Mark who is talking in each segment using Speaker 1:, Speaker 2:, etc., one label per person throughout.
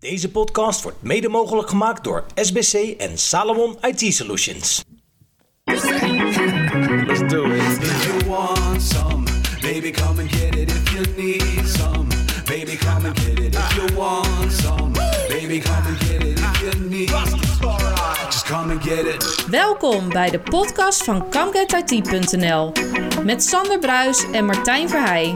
Speaker 1: Deze podcast wordt mede mogelijk gemaakt door SBC en Salomon IT Solutions.
Speaker 2: Let's do it. If you want some, baby come and get it. If you need some, baby come and get it. If you want some, baby come and get it. If you need, just come and get it.
Speaker 3: Welkom bij de podcast van ComeGetIT.nl met Sander Bruis en Martijn Verheij.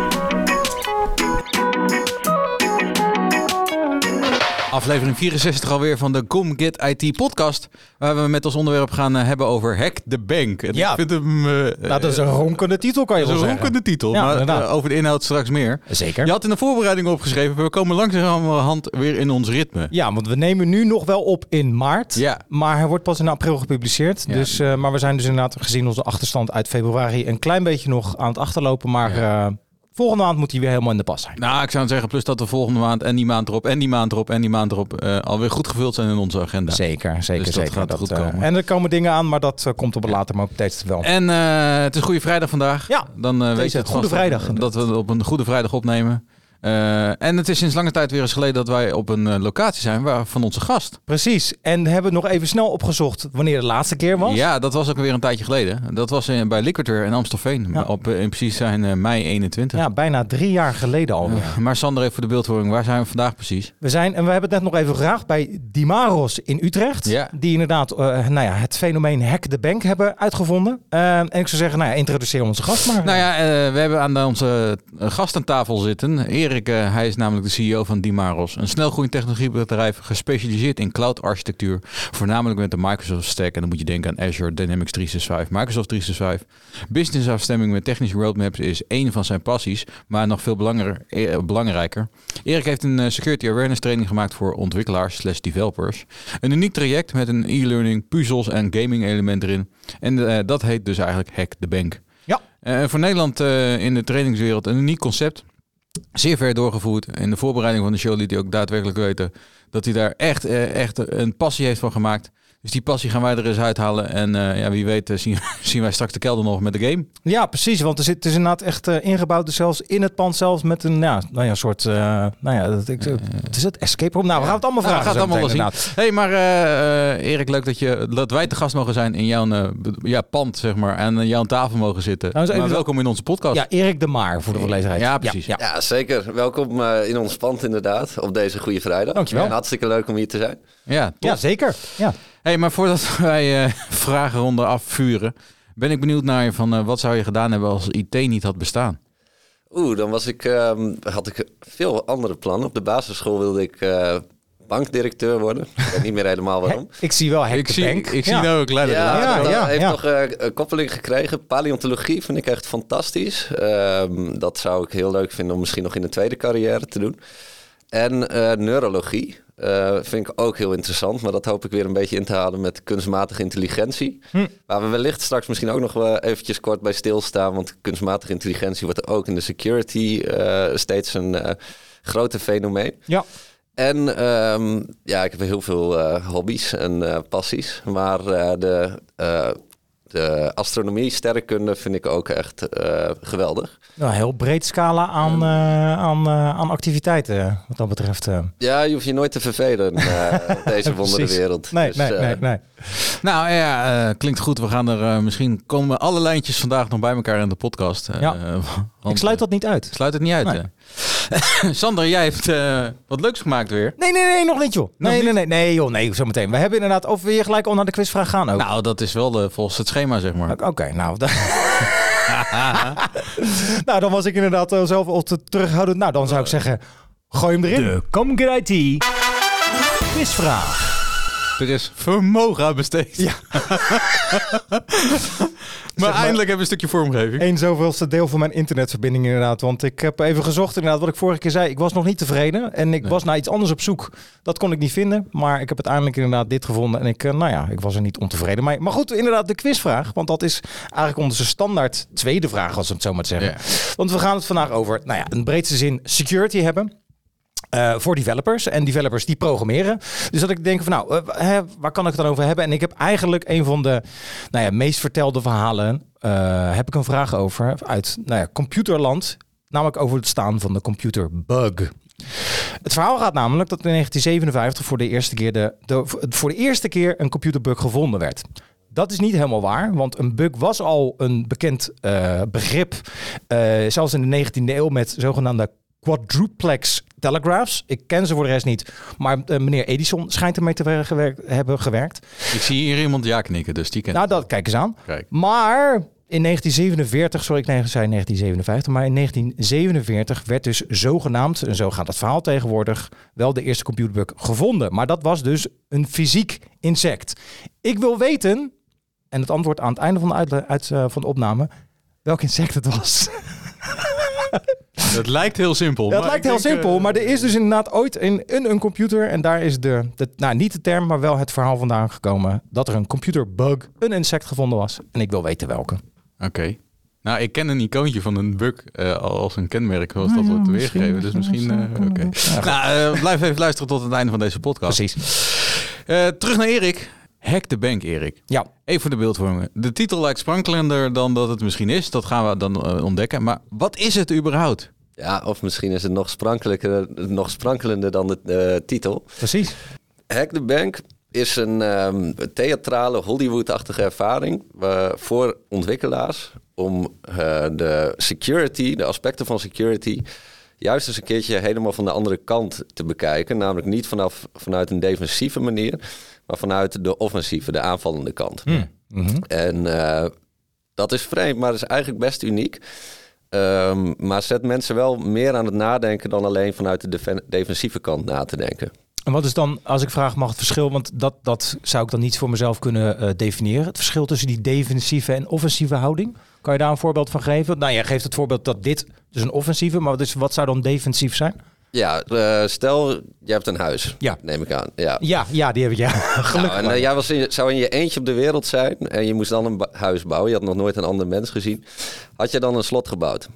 Speaker 4: Aflevering 64 alweer van de Come Get IT podcast. Waar we met als onderwerp gaan hebben over Hack the Bank. En
Speaker 5: ja,
Speaker 4: ik vind hem,
Speaker 5: dat is een ronkende titel, kan je wel zeggen.
Speaker 4: Dat is een ronkende titel,
Speaker 5: ja,
Speaker 4: maar over de inhoud straks meer.
Speaker 5: Zeker.
Speaker 4: Je had in de voorbereiding opgeschreven, we komen langzamerhand weer in ons ritme.
Speaker 5: Ja, want we nemen nu nog wel op in maart.
Speaker 4: Ja.
Speaker 5: Maar hij wordt pas in april gepubliceerd.
Speaker 4: Ja.
Speaker 5: Dus, maar we zijn dus inderdaad gezien onze achterstand uit februari een klein beetje nog aan het achterlopen. Maar volgende maand moet hij weer helemaal in de pas zijn.
Speaker 4: Nou, ik zou zeggen, plus dat we volgende maand en die maand erop en die maand erop en die maand erop alweer goed gevuld zijn in onze agenda.
Speaker 5: Zeker.
Speaker 4: Dus dat gaat goed komen.
Speaker 5: En er komen dingen aan, maar dat komt op een later moment wel.
Speaker 4: En het is Goede Vrijdag vandaag.
Speaker 5: Ja,
Speaker 4: dan weet je het
Speaker 5: Goede Vrijdag.
Speaker 4: Dat we op een Goede Vrijdag opnemen. En het is sinds lange tijd weer eens geleden dat wij op een locatie zijn van onze gast.
Speaker 5: Precies. En hebben nog even snel opgezocht wanneer de laatste keer was.
Speaker 4: Ja, dat was ook weer een tijdje geleden. Dat was bij Liquidware in Amstelveen.
Speaker 5: Ja.
Speaker 4: In precies zijn mei 21.
Speaker 5: Ja, bijna 3 jaar geleden alweer.
Speaker 4: Maar Sander, even voor de beeldvorming. Waar zijn we vandaag precies?
Speaker 5: We hebben het net nog even gevraagd bij Dimaros in Utrecht.
Speaker 4: Ja.
Speaker 5: Die inderdaad het fenomeen Hack the Bank hebben uitgevonden. En ik zou zeggen, introduceer onze gast maar.
Speaker 4: Nou ja, we hebben aan onze gast aan tafel zitten. Erik, hij is namelijk de CEO van Dimaros. Een snelgroeiend technologiebedrijf gespecialiseerd in cloud-architectuur. Voornamelijk met de Microsoft Stack. En dan moet je denken aan Azure, Dynamics 365, Microsoft 365. Businessafstemming met technische roadmaps is één van zijn passies. Maar nog veel belangrijker. Erik heeft een security awareness training gemaakt voor ontwikkelaars/developers. Een uniek traject met een e-learning, puzzels en gaming element erin. En dat heet dus eigenlijk Hack the Bank.
Speaker 5: Ja.
Speaker 4: Voor Nederland in de trainingswereld een uniek concept. Zeer ver doorgevoerd. In de voorbereiding van de show liet hij ook daadwerkelijk weten dat hij daar echt een passie heeft van gemaakt. Dus die passie gaan wij er eens uithalen. En wie weet zien wij straks de kelder nog met de game.
Speaker 5: Ja, precies. Want het is inderdaad echt ingebouwd. Dus zelfs in het pand zelfs met een soort... het is het escape room. Nou, we gaan het allemaal vragen.
Speaker 4: We gaan het allemaal wel zien. Hey, maar Erik, leuk dat wij te gast mogen zijn in jouw pand, zeg maar. En jouw tafel mogen zitten. Nou, welkom in onze podcast.
Speaker 5: Ja, Erik de Maar voor de volledigheid.
Speaker 4: Ja, precies.
Speaker 6: Ja, zeker. Welkom in ons pand inderdaad. Op deze Goede Vrijdag.
Speaker 5: Dankjewel.
Speaker 6: En hartstikke leuk om hier te zijn.
Speaker 4: Ja,
Speaker 5: ja, zeker. Ja.
Speaker 4: Hey, maar voordat wij vragenronde afvuren, ben ik benieuwd naar je van wat zou je gedaan hebben als IT niet had bestaan?
Speaker 6: Dan had ik veel andere plannen. Op de basisschool wilde ik bankdirecteur worden. Ik weet niet meer helemaal waarom.
Speaker 5: Ik zie wel Hack the Bank.
Speaker 4: Ik zie nou een kleine
Speaker 6: heeft nog een koppeling gekregen. Paleontologie vind ik echt fantastisch. Dat zou ik heel leuk vinden om misschien nog in een tweede carrière te doen. En neurologie. Vind ik ook heel interessant, maar dat hoop ik weer een beetje in te halen met kunstmatige intelligentie. Waar we wellicht straks misschien ook nog wel eventjes kort bij stilstaan, want kunstmatige intelligentie wordt ook in de security steeds een grote fenomeen. Ja. En ik heb heel veel hobby's en passies, maar de astronomie, sterrenkunde vind ik ook echt geweldig.
Speaker 5: Nou, heel breed scala aan activiteiten wat dat betreft.
Speaker 6: Ja, je hoeft je nooit te vervelen in deze wonderenwereld.
Speaker 5: Nee.
Speaker 4: Nou ja, klinkt goed. We gaan er misschien komen alle lijntjes vandaag nog bij elkaar in de podcast.
Speaker 5: Ik sluit dat niet uit.
Speaker 4: Sluit het niet uit.
Speaker 5: Nee.
Speaker 4: Sander, jij hebt wat leuks gemaakt weer.
Speaker 5: Nee, nog niet joh. Nee, zometeen. We hebben inderdaad, wil je gelijk al naar de quizvraag gaan ook?
Speaker 4: Nou, dat is wel volgens het schema, zeg maar.
Speaker 5: Oké, nou. Nou, dan was ik inderdaad zelf al te terughoudend. Nou, dan zou ik zeggen, gooi hem erin.
Speaker 1: De Come Get IT quizvraag.
Speaker 4: Er is vermogen aan besteed. Ja. Maar eindelijk hebben we een stukje vormgeving.
Speaker 5: 1/zoveelste deel van mijn internetverbinding inderdaad. Want ik heb even gezocht inderdaad wat ik vorige keer zei. Ik was nog niet tevreden. En ik was naar iets anders op zoek. Dat kon ik niet vinden. Maar ik heb uiteindelijk inderdaad dit gevonden. En ik was er niet ontevreden. Maar goed, inderdaad de quizvraag. Want dat is eigenlijk onze standaard tweede vraag, als we het zo maar zeggen. Yeah. Want we gaan het vandaag over, in de breedste zin security hebben. Voor developers. En developers die programmeren. Dus dat ik denk van waar kan ik het dan over hebben? En ik heb eigenlijk een van de meest vertelde verhalen. Heb ik een vraag over uit computerland. Namelijk over het staan van de computerbug. Het verhaal gaat namelijk dat in 1957 voor de eerste keer een computerbug gevonden werd. Dat is niet helemaal waar, want een bug was al een bekend begrip. Zelfs in de 19e eeuw met zogenaamde quadruplex telegraphs. Ik ken ze voor de rest niet. Maar meneer Edison schijnt ermee te hebben gewerkt.
Speaker 4: Ik zie hier iemand ja knikken, dus die ken.
Speaker 5: Nou, dat kijk eens aan.
Speaker 4: Kijk.
Speaker 5: Maar in 1947, sorry, ik zei 1957, maar in 1947 werd dus zogenaamd, en zo gaat het verhaal tegenwoordig, wel de eerste computerbug gevonden. Maar dat was dus een fysiek insect. Ik wil weten, en het antwoord aan het einde van de opname, welk insect het was.
Speaker 4: Dat lijkt heel simpel.
Speaker 5: Dat lijkt heel simpel, maar er is dus inderdaad ooit in een computer, en daar is niet de term, maar wel het verhaal vandaan gekomen, dat er een computerbug, een insect gevonden was. En ik wil weten welke.
Speaker 4: Oké. Nou, ik ken een icoontje van een bug als een kenmerk, zoals dat wordt weergegeven. Dus misschien... Oké. Nou, blijf even luisteren tot het einde van deze podcast.
Speaker 5: Precies.
Speaker 4: Terug naar Erik. Hack the Bank, Erik.
Speaker 5: Ja.
Speaker 4: Even voor de beeldvorming. De titel lijkt sprankelender dan dat het misschien is. Dat gaan we dan ontdekken. Maar wat is het überhaupt?
Speaker 6: Ja, of misschien is het nog sprankelender dan de titel.
Speaker 5: Precies.
Speaker 6: Hack the Bank is een theatrale, Hollywood-achtige ervaring voor ontwikkelaars om de aspecten van security, juist eens een keertje helemaal van de andere kant te bekijken. Namelijk niet vanuit een defensieve manier, maar vanuit de offensieve, de aanvallende kant. Mm-hmm. En dat is vreemd, maar dat is eigenlijk best uniek. Maar zet mensen wel meer aan het nadenken dan alleen vanuit de defensieve kant na te denken.
Speaker 5: En wat is dan, als ik vraag, mag het verschil, want dat zou ik dan niet voor mezelf kunnen definiëren. Het verschil tussen die defensieve en offensieve houding. Kan je daar een voorbeeld van geven? Nou, jij geeft het voorbeeld dat dit dus een offensieve, maar dus wat zou dan defensief zijn?
Speaker 6: Ja, stel je hebt een huis, neem ik aan.
Speaker 5: Ja, die heb ik, gelukkig.
Speaker 6: Nou, en jij zou in je eentje op de wereld zijn en je moest dan een huis bouwen. Je had nog nooit een ander mens gezien. Had je dan een slot gebouwd?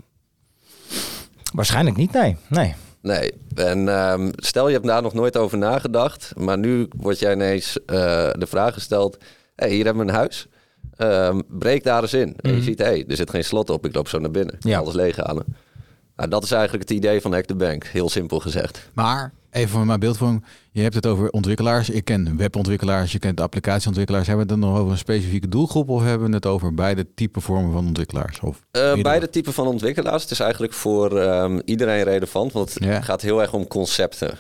Speaker 5: Waarschijnlijk niet, nee.
Speaker 6: Nee, en stel je hebt daar nog nooit over nagedacht, maar nu wordt jij ineens de vraag gesteld, hey, hier hebben we een huis, breek daar eens in. En je ziet, er zit geen slot op, ik loop zo naar binnen, alles leeghalen. Nou, dat is eigenlijk het idee van Hack the Bank, heel simpel gezegd.
Speaker 4: Maar, even voor mijn beeldvorming, je hebt het over ontwikkelaars, ik ken webontwikkelaars, je kent applicatieontwikkelaars. Hebben we het dan nog over een specifieke doelgroep of hebben we het over beide type vormen van ontwikkelaars? Of
Speaker 6: beide typen van ontwikkelaars. Het is eigenlijk voor iedereen relevant, want het gaat heel erg om concepten.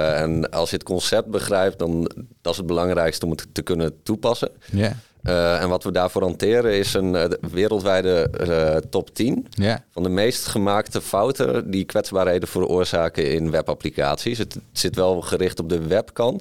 Speaker 6: En als je het concept begrijpt, dan dat is het belangrijkste om het te kunnen toepassen.
Speaker 4: Ja.
Speaker 6: En wat we daarvoor hanteren is een wereldwijde top 10 van de meest gemaakte fouten die kwetsbaarheden veroorzaken in webapplicaties. Het zit wel gericht op de webkant,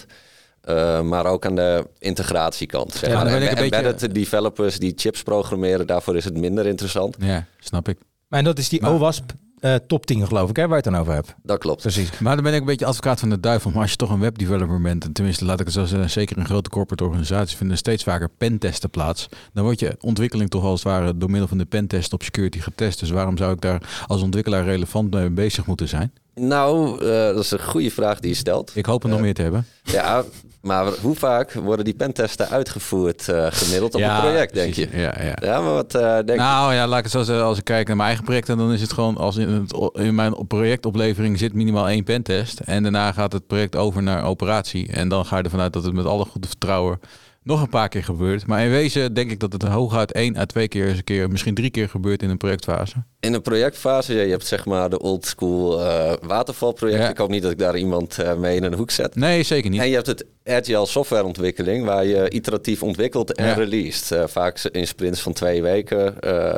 Speaker 6: maar ook aan de integratiekant. Zeg maar. Embedded developers die chips programmeren, daarvoor is het minder interessant.
Speaker 4: Ja, snap ik.
Speaker 5: En dat is die OWASP top 10 geloof ik, hè, waar je het dan over hebt.
Speaker 6: Dat klopt.
Speaker 5: Precies.
Speaker 4: Maar dan ben ik een beetje advocaat van de duivel. Maar als je toch een webdeveloper bent, en tenminste laat ik het zo zeggen, zeker in grote corporate organisaties vinden steeds vaker pentesten plaats. Dan wordt je ontwikkeling toch als het ware door middel van de pentest op security getest. Dus waarom zou ik daar als ontwikkelaar relevant mee bezig moeten zijn?
Speaker 6: Nou, dat is een goede vraag die je stelt.
Speaker 4: Ik hoop er nog meer te hebben.
Speaker 6: Ja, maar hoe vaak worden die pentesten uitgevoerd gemiddeld op een project, denk je? Ja, maar wat denk je?
Speaker 4: Nou ja, laat ik het zo zeggen. Als ik kijk naar mijn eigen projecten, dan is het gewoon als in mijn projectoplevering zit minimaal 1 pentest. En daarna gaat het project over naar operatie. En dan ga je ervan uit dat het met alle goede vertrouwen nog een paar keer gebeurt. Maar in wezen denk ik dat het hooguit 1 à 2 keer eens een keer, misschien 3 keer gebeurt in een projectfase.
Speaker 6: In een projectfase, je hebt zeg maar de old school watervalproject. Ja. Ik hoop niet dat ik daar iemand mee in een hoek zet.
Speaker 4: Nee, zeker niet.
Speaker 6: En je hebt het agile softwareontwikkeling, waar je iteratief ontwikkelt en released. Vaak in sprints van 2 weken.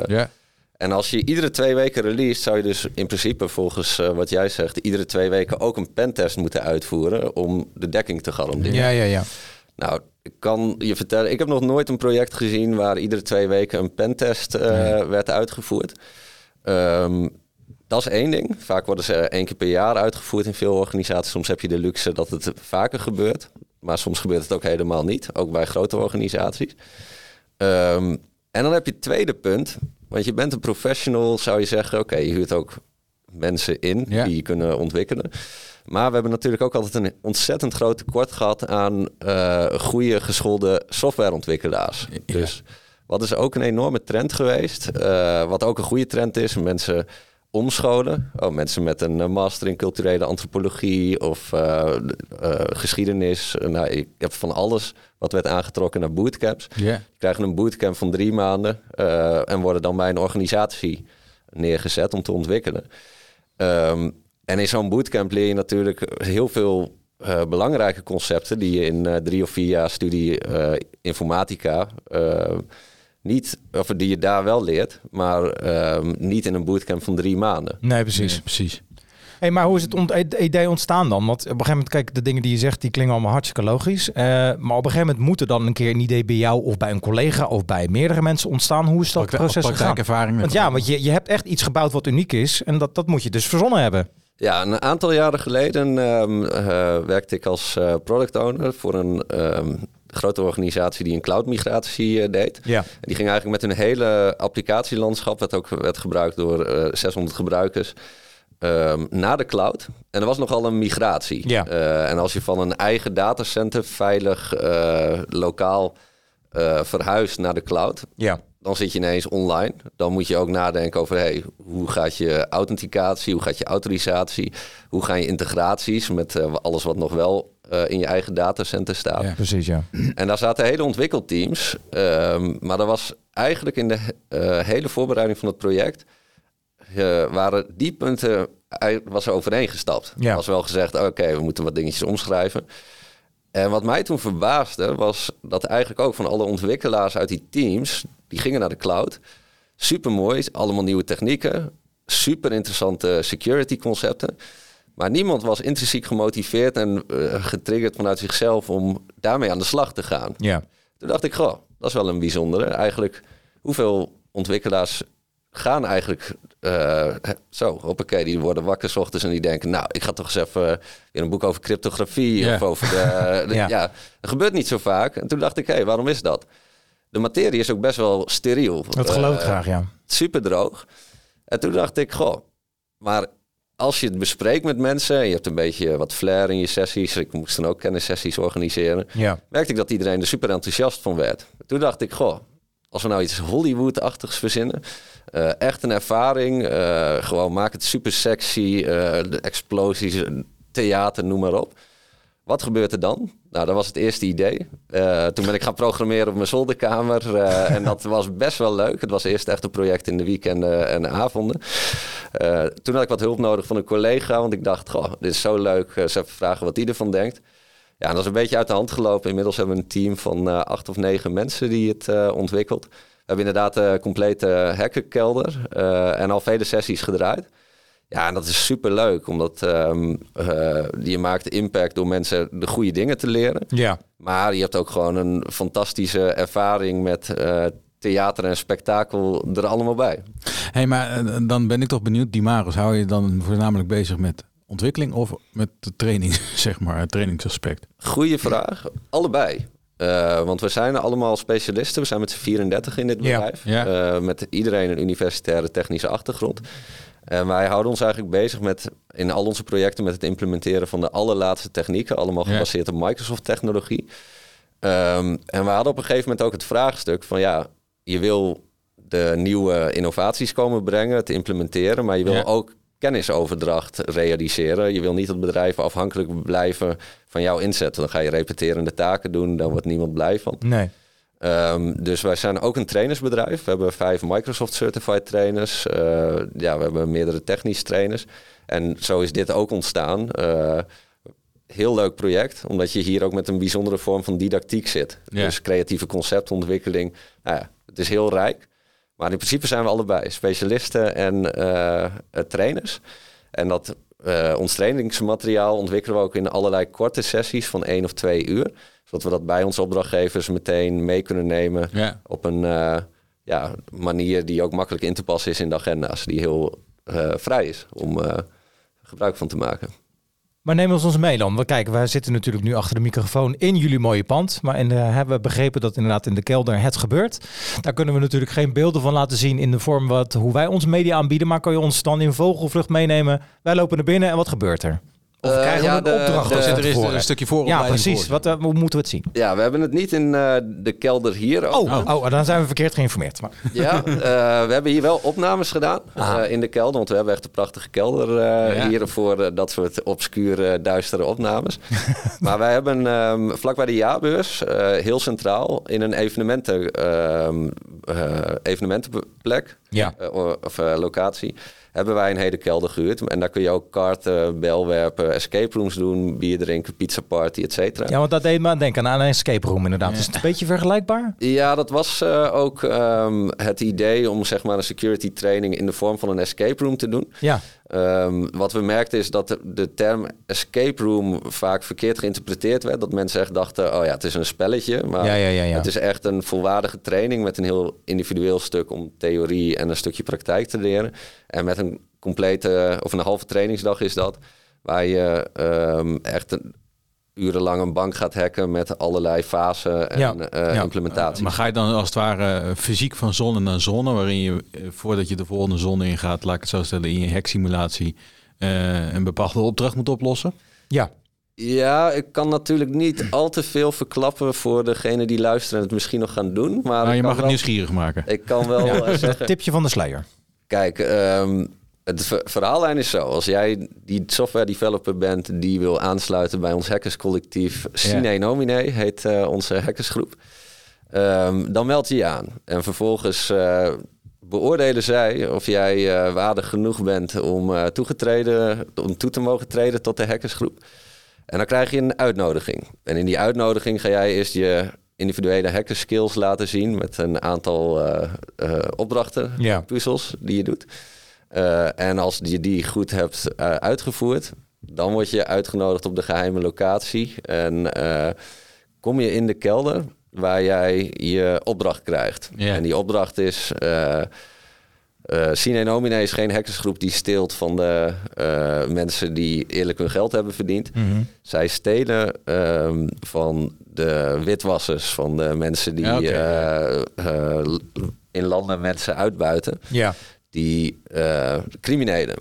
Speaker 6: En als je iedere 2 weken released, zou je dus in principe volgens wat jij zegt, iedere 2 weken ook een pentest moeten uitvoeren om de dekking te garanderen.
Speaker 5: Ja.
Speaker 6: Nou, ik kan je vertellen, ik heb nog nooit een project gezien waar iedere 2 weken een pentest werd uitgevoerd. Dat is 1 ding. Vaak worden ze 1 keer per jaar uitgevoerd in veel organisaties. Soms heb je de luxe dat het vaker gebeurt. Maar soms gebeurt het ook helemaal niet. Ook bij grote organisaties. En dan heb je het tweede punt. Want je bent een professional, zou je zeggen. Oké, je huurt ook mensen in die je kunnen ontwikkelen. Maar we hebben natuurlijk ook altijd een ontzettend groot tekort gehad aan goede geschoolde softwareontwikkelaars. Dus wat is ook een enorme trend geweest. Wat ook een goede trend is. Mensen omscholen. Mensen met een master in culturele antropologie of geschiedenis. Ik heb van alles wat werd aangetrokken naar bootcamps.
Speaker 4: Yeah.
Speaker 6: Die krijgen een bootcamp van 3 maanden en worden dan bij een organisatie neergezet om te ontwikkelen. En in zo'n bootcamp leer je natuurlijk heel veel belangrijke concepten die je in 3 of 4 jaar studie informatica niet, of die je daar wel leert, maar niet in een bootcamp van 3 maanden.
Speaker 5: Nee, precies.
Speaker 4: Ja, precies.
Speaker 5: Hey, maar hoe is het idee ontstaan dan? Want op een gegeven moment, kijk, de dingen die je zegt, die klingen allemaal hartstikke logisch. Maar op een gegeven moment moet er dan een keer een idee bij jou of bij een collega of bij meerdere mensen ontstaan. Hoe is dat proces gegaan? Want je hebt echt iets gebouwd wat uniek is en dat moet je dus verzonnen hebben.
Speaker 6: Ja, een aantal jaren geleden werkte ik als product owner voor een grote organisatie die een cloud-migratie deed.
Speaker 5: Ja.
Speaker 6: En die ging eigenlijk met hun hele applicatielandschap, dat ook werd gebruikt door 600 gebruikers, naar de cloud. En er was nogal een migratie.
Speaker 5: Ja.
Speaker 6: En als je van een eigen datacenter veilig lokaal verhuist naar de cloud, dan zit je ineens online. Dan moet je ook nadenken over hoe gaat je authenticatie, hoe gaat je autorisatie, hoe gaan je integraties met alles wat nog wel in je eigen datacenter staat.
Speaker 5: Ja, precies, ja.
Speaker 6: En daar zaten hele ontwikkelteams. Maar er was eigenlijk in de hele voorbereiding van het project waren die punten was er overeengestapt.
Speaker 5: Ja.
Speaker 6: Er was wel gezegd, oké, we moeten wat dingetjes omschrijven. En wat mij toen verbaasde was dat eigenlijk ook van alle ontwikkelaars uit die teams, die gingen naar de cloud. Supermooi, allemaal nieuwe technieken, super interessante security concepten. Maar niemand was intrinsiek gemotiveerd en getriggerd vanuit zichzelf om daarmee aan de slag te gaan.
Speaker 5: Ja.
Speaker 6: Toen dacht ik, dat is wel een bijzondere. Eigenlijk, hoeveel ontwikkelaars gaan eigenlijk hoppakee, die worden wakker 's ochtends en die denken, nou, ik ga toch eens even weer een boek over cryptografie of over dat gebeurt niet zo vaak. En toen dacht ik, waarom is dat? De materie is ook best wel steriel.
Speaker 5: Dat geloof ik graag, ja.
Speaker 6: Super droog. En toen dacht ik, maar als je het bespreekt met mensen en je hebt een beetje wat flair in je sessies, ik moest dan ook kennissessies organiseren, merkte ik dat iedereen er super enthousiast van werd. Toen dacht ik, als we nou iets Hollywood-achtigs verzinnen, echt een ervaring, gewoon maak het super sexy, de explosies, theater, noem maar op. Wat gebeurt er dan? Nou, dat was het eerste idee. Toen ben ik gaan programmeren op mijn zolderkamer. En dat was best wel leuk. Het was eerst echt een project in de weekenden en avonden. Toen had ik wat hulp nodig van een collega. Want ik dacht, dit is zo leuk. Eens even vragen wat die ervan denkt. Ja, en dat is een beetje uit de hand gelopen. Inmiddels hebben we een team van 8 of 9 mensen die het ontwikkelt. We hebben inderdaad een complete hackerkelder. En al vele sessies gedraaid. Ja, en dat is super leuk, omdat je maakt impact door mensen de goede dingen te leren.
Speaker 5: Ja.
Speaker 6: Maar je hebt ook gewoon een fantastische ervaring met theater en spektakel er allemaal bij.
Speaker 4: Hey, maar dan ben ik toch benieuwd, Dimaros, hou je dan voornamelijk bezig met ontwikkeling of met de training, zeg maar, het trainingsaspect?
Speaker 6: Goeie vraag. Allebei. Want we zijn allemaal specialisten. We zijn met z'n 34 in dit bedrijf. Ja. Met iedereen een universitaire technische achtergrond. En wij houden ons eigenlijk bezig met in al onze projecten met het implementeren van de allerlaatste technieken. Allemaal gebaseerd op Microsoft technologie. En we hadden op een gegeven moment ook het vraagstuk van je wil de nieuwe innovaties komen brengen, te implementeren. Maar je wil ook kennisoverdracht realiseren. Je wil niet dat bedrijven afhankelijk blijven van jouw inzet. Dan ga je repeterende taken doen, daar wordt niemand blij van.
Speaker 5: Nee.
Speaker 6: Dus wij zijn ook een trainersbedrijf. We hebben 5 Microsoft Certified trainers. We hebben meerdere technische trainers. En zo is dit ook ontstaan. Heel leuk project, omdat je hier ook met een bijzondere vorm van didactiek zit. Ja. Dus creatieve conceptontwikkeling. Het is heel rijk. Maar in principe zijn we allebei specialisten en trainers. En dat ons trainingsmateriaal ontwikkelen we ook in allerlei korte sessies van 1 of 2 uur. Zodat we dat bij onze opdrachtgevers meteen mee kunnen nemen op een manier die ook makkelijk in te passen is in de agenda's. Die heel vrij is om gebruik van te maken.
Speaker 5: Maar neem ons mee dan. Want kijk, wij zitten natuurlijk nu achter de microfoon in jullie mooie pand. Maar hebben we begrepen dat inderdaad in de kelder het gebeurt. Daar kunnen we natuurlijk geen beelden van laten zien in de vorm hoe wij ons media aanbieden. Maar kan je ons dan in vogelvlucht meenemen? Wij lopen naar binnen en wat gebeurt er? Of krijgen we een opdracht?
Speaker 4: Er is een stukje vooropleiding.
Speaker 5: Ja, precies. Hoe moeten we het zien?
Speaker 6: Ja, we hebben het niet in de kelder hier.
Speaker 5: Dan zijn we verkeerd geïnformeerd. Maar.
Speaker 6: Ja, we hebben hier wel opnames gedaan in de kelder. Want we hebben echt een prachtige kelder hier voor dat soort obscure, duistere opnames. Maar wij hebben vlakbij de jaarbeurs, heel centraal, in een evenementenplek of locatie, hebben wij een hele kelder gehuurd. En daar kun je ook karten, belwerpen, escape rooms doen, bier drinken, pizza party, et cetera.
Speaker 5: Ja, want dat deed me aan denken aan een escape room inderdaad. Is het een beetje vergelijkbaar?
Speaker 6: Ja, dat was ook het idee om zeg maar een security training in de vorm van een escape room te doen.
Speaker 5: Ja.
Speaker 6: Wat we merkten is dat de term escape room vaak verkeerd geïnterpreteerd werd. Dat mensen echt dachten, het is een spelletje. Maar het is echt een volwaardige training met een heel individueel stuk om theorie en een stukje praktijk te leren. En met een complete of een halve trainingsdag is dat, waar je echt urenlang een bank gaat hacken met allerlei fasen en implementaties.
Speaker 4: Maar ga je dan als het ware fysiek van zone naar zone, waarin je voordat je de volgende zone ingaat, laat ik het zo stellen, in je hacksimulatie een bepaalde opdracht moet oplossen?
Speaker 5: Ja.
Speaker 6: Ja, ik kan natuurlijk niet al te veel verklappen voor degene die luisteren en het misschien nog gaan doen. Maar
Speaker 4: je mag het nieuwsgierig maken.
Speaker 6: Ik kan wel zeggen.
Speaker 5: Tipje van de sluier.
Speaker 6: Kijk, het verhaallijn is zo. Als jij die software developer bent die wil aansluiten bij ons hackerscollectief, Sine Nomine heet onze hackersgroep, dan meld je je aan. En vervolgens beoordelen zij of jij waardig genoeg bent om toe te mogen treden tot de hackersgroep. En dan krijg je een uitnodiging. En in die uitnodiging ga jij eerst je individuele hackerskills laten zien met een aantal opdrachten, puzzels die je doet. En als je die goed hebt uitgevoerd, dan word je uitgenodigd op de geheime locatie. En kom je in de kelder waar jij je opdracht krijgt. Yeah. En die opdracht is Sine Nomine is geen hackersgroep die steelt van de mensen die eerlijk hun geld hebben verdiend. Mm-hmm. Zij stelen van de witwassers, van de mensen die in landen mensen uitbuiten.
Speaker 5: Ja.
Speaker 6: Die criminelen.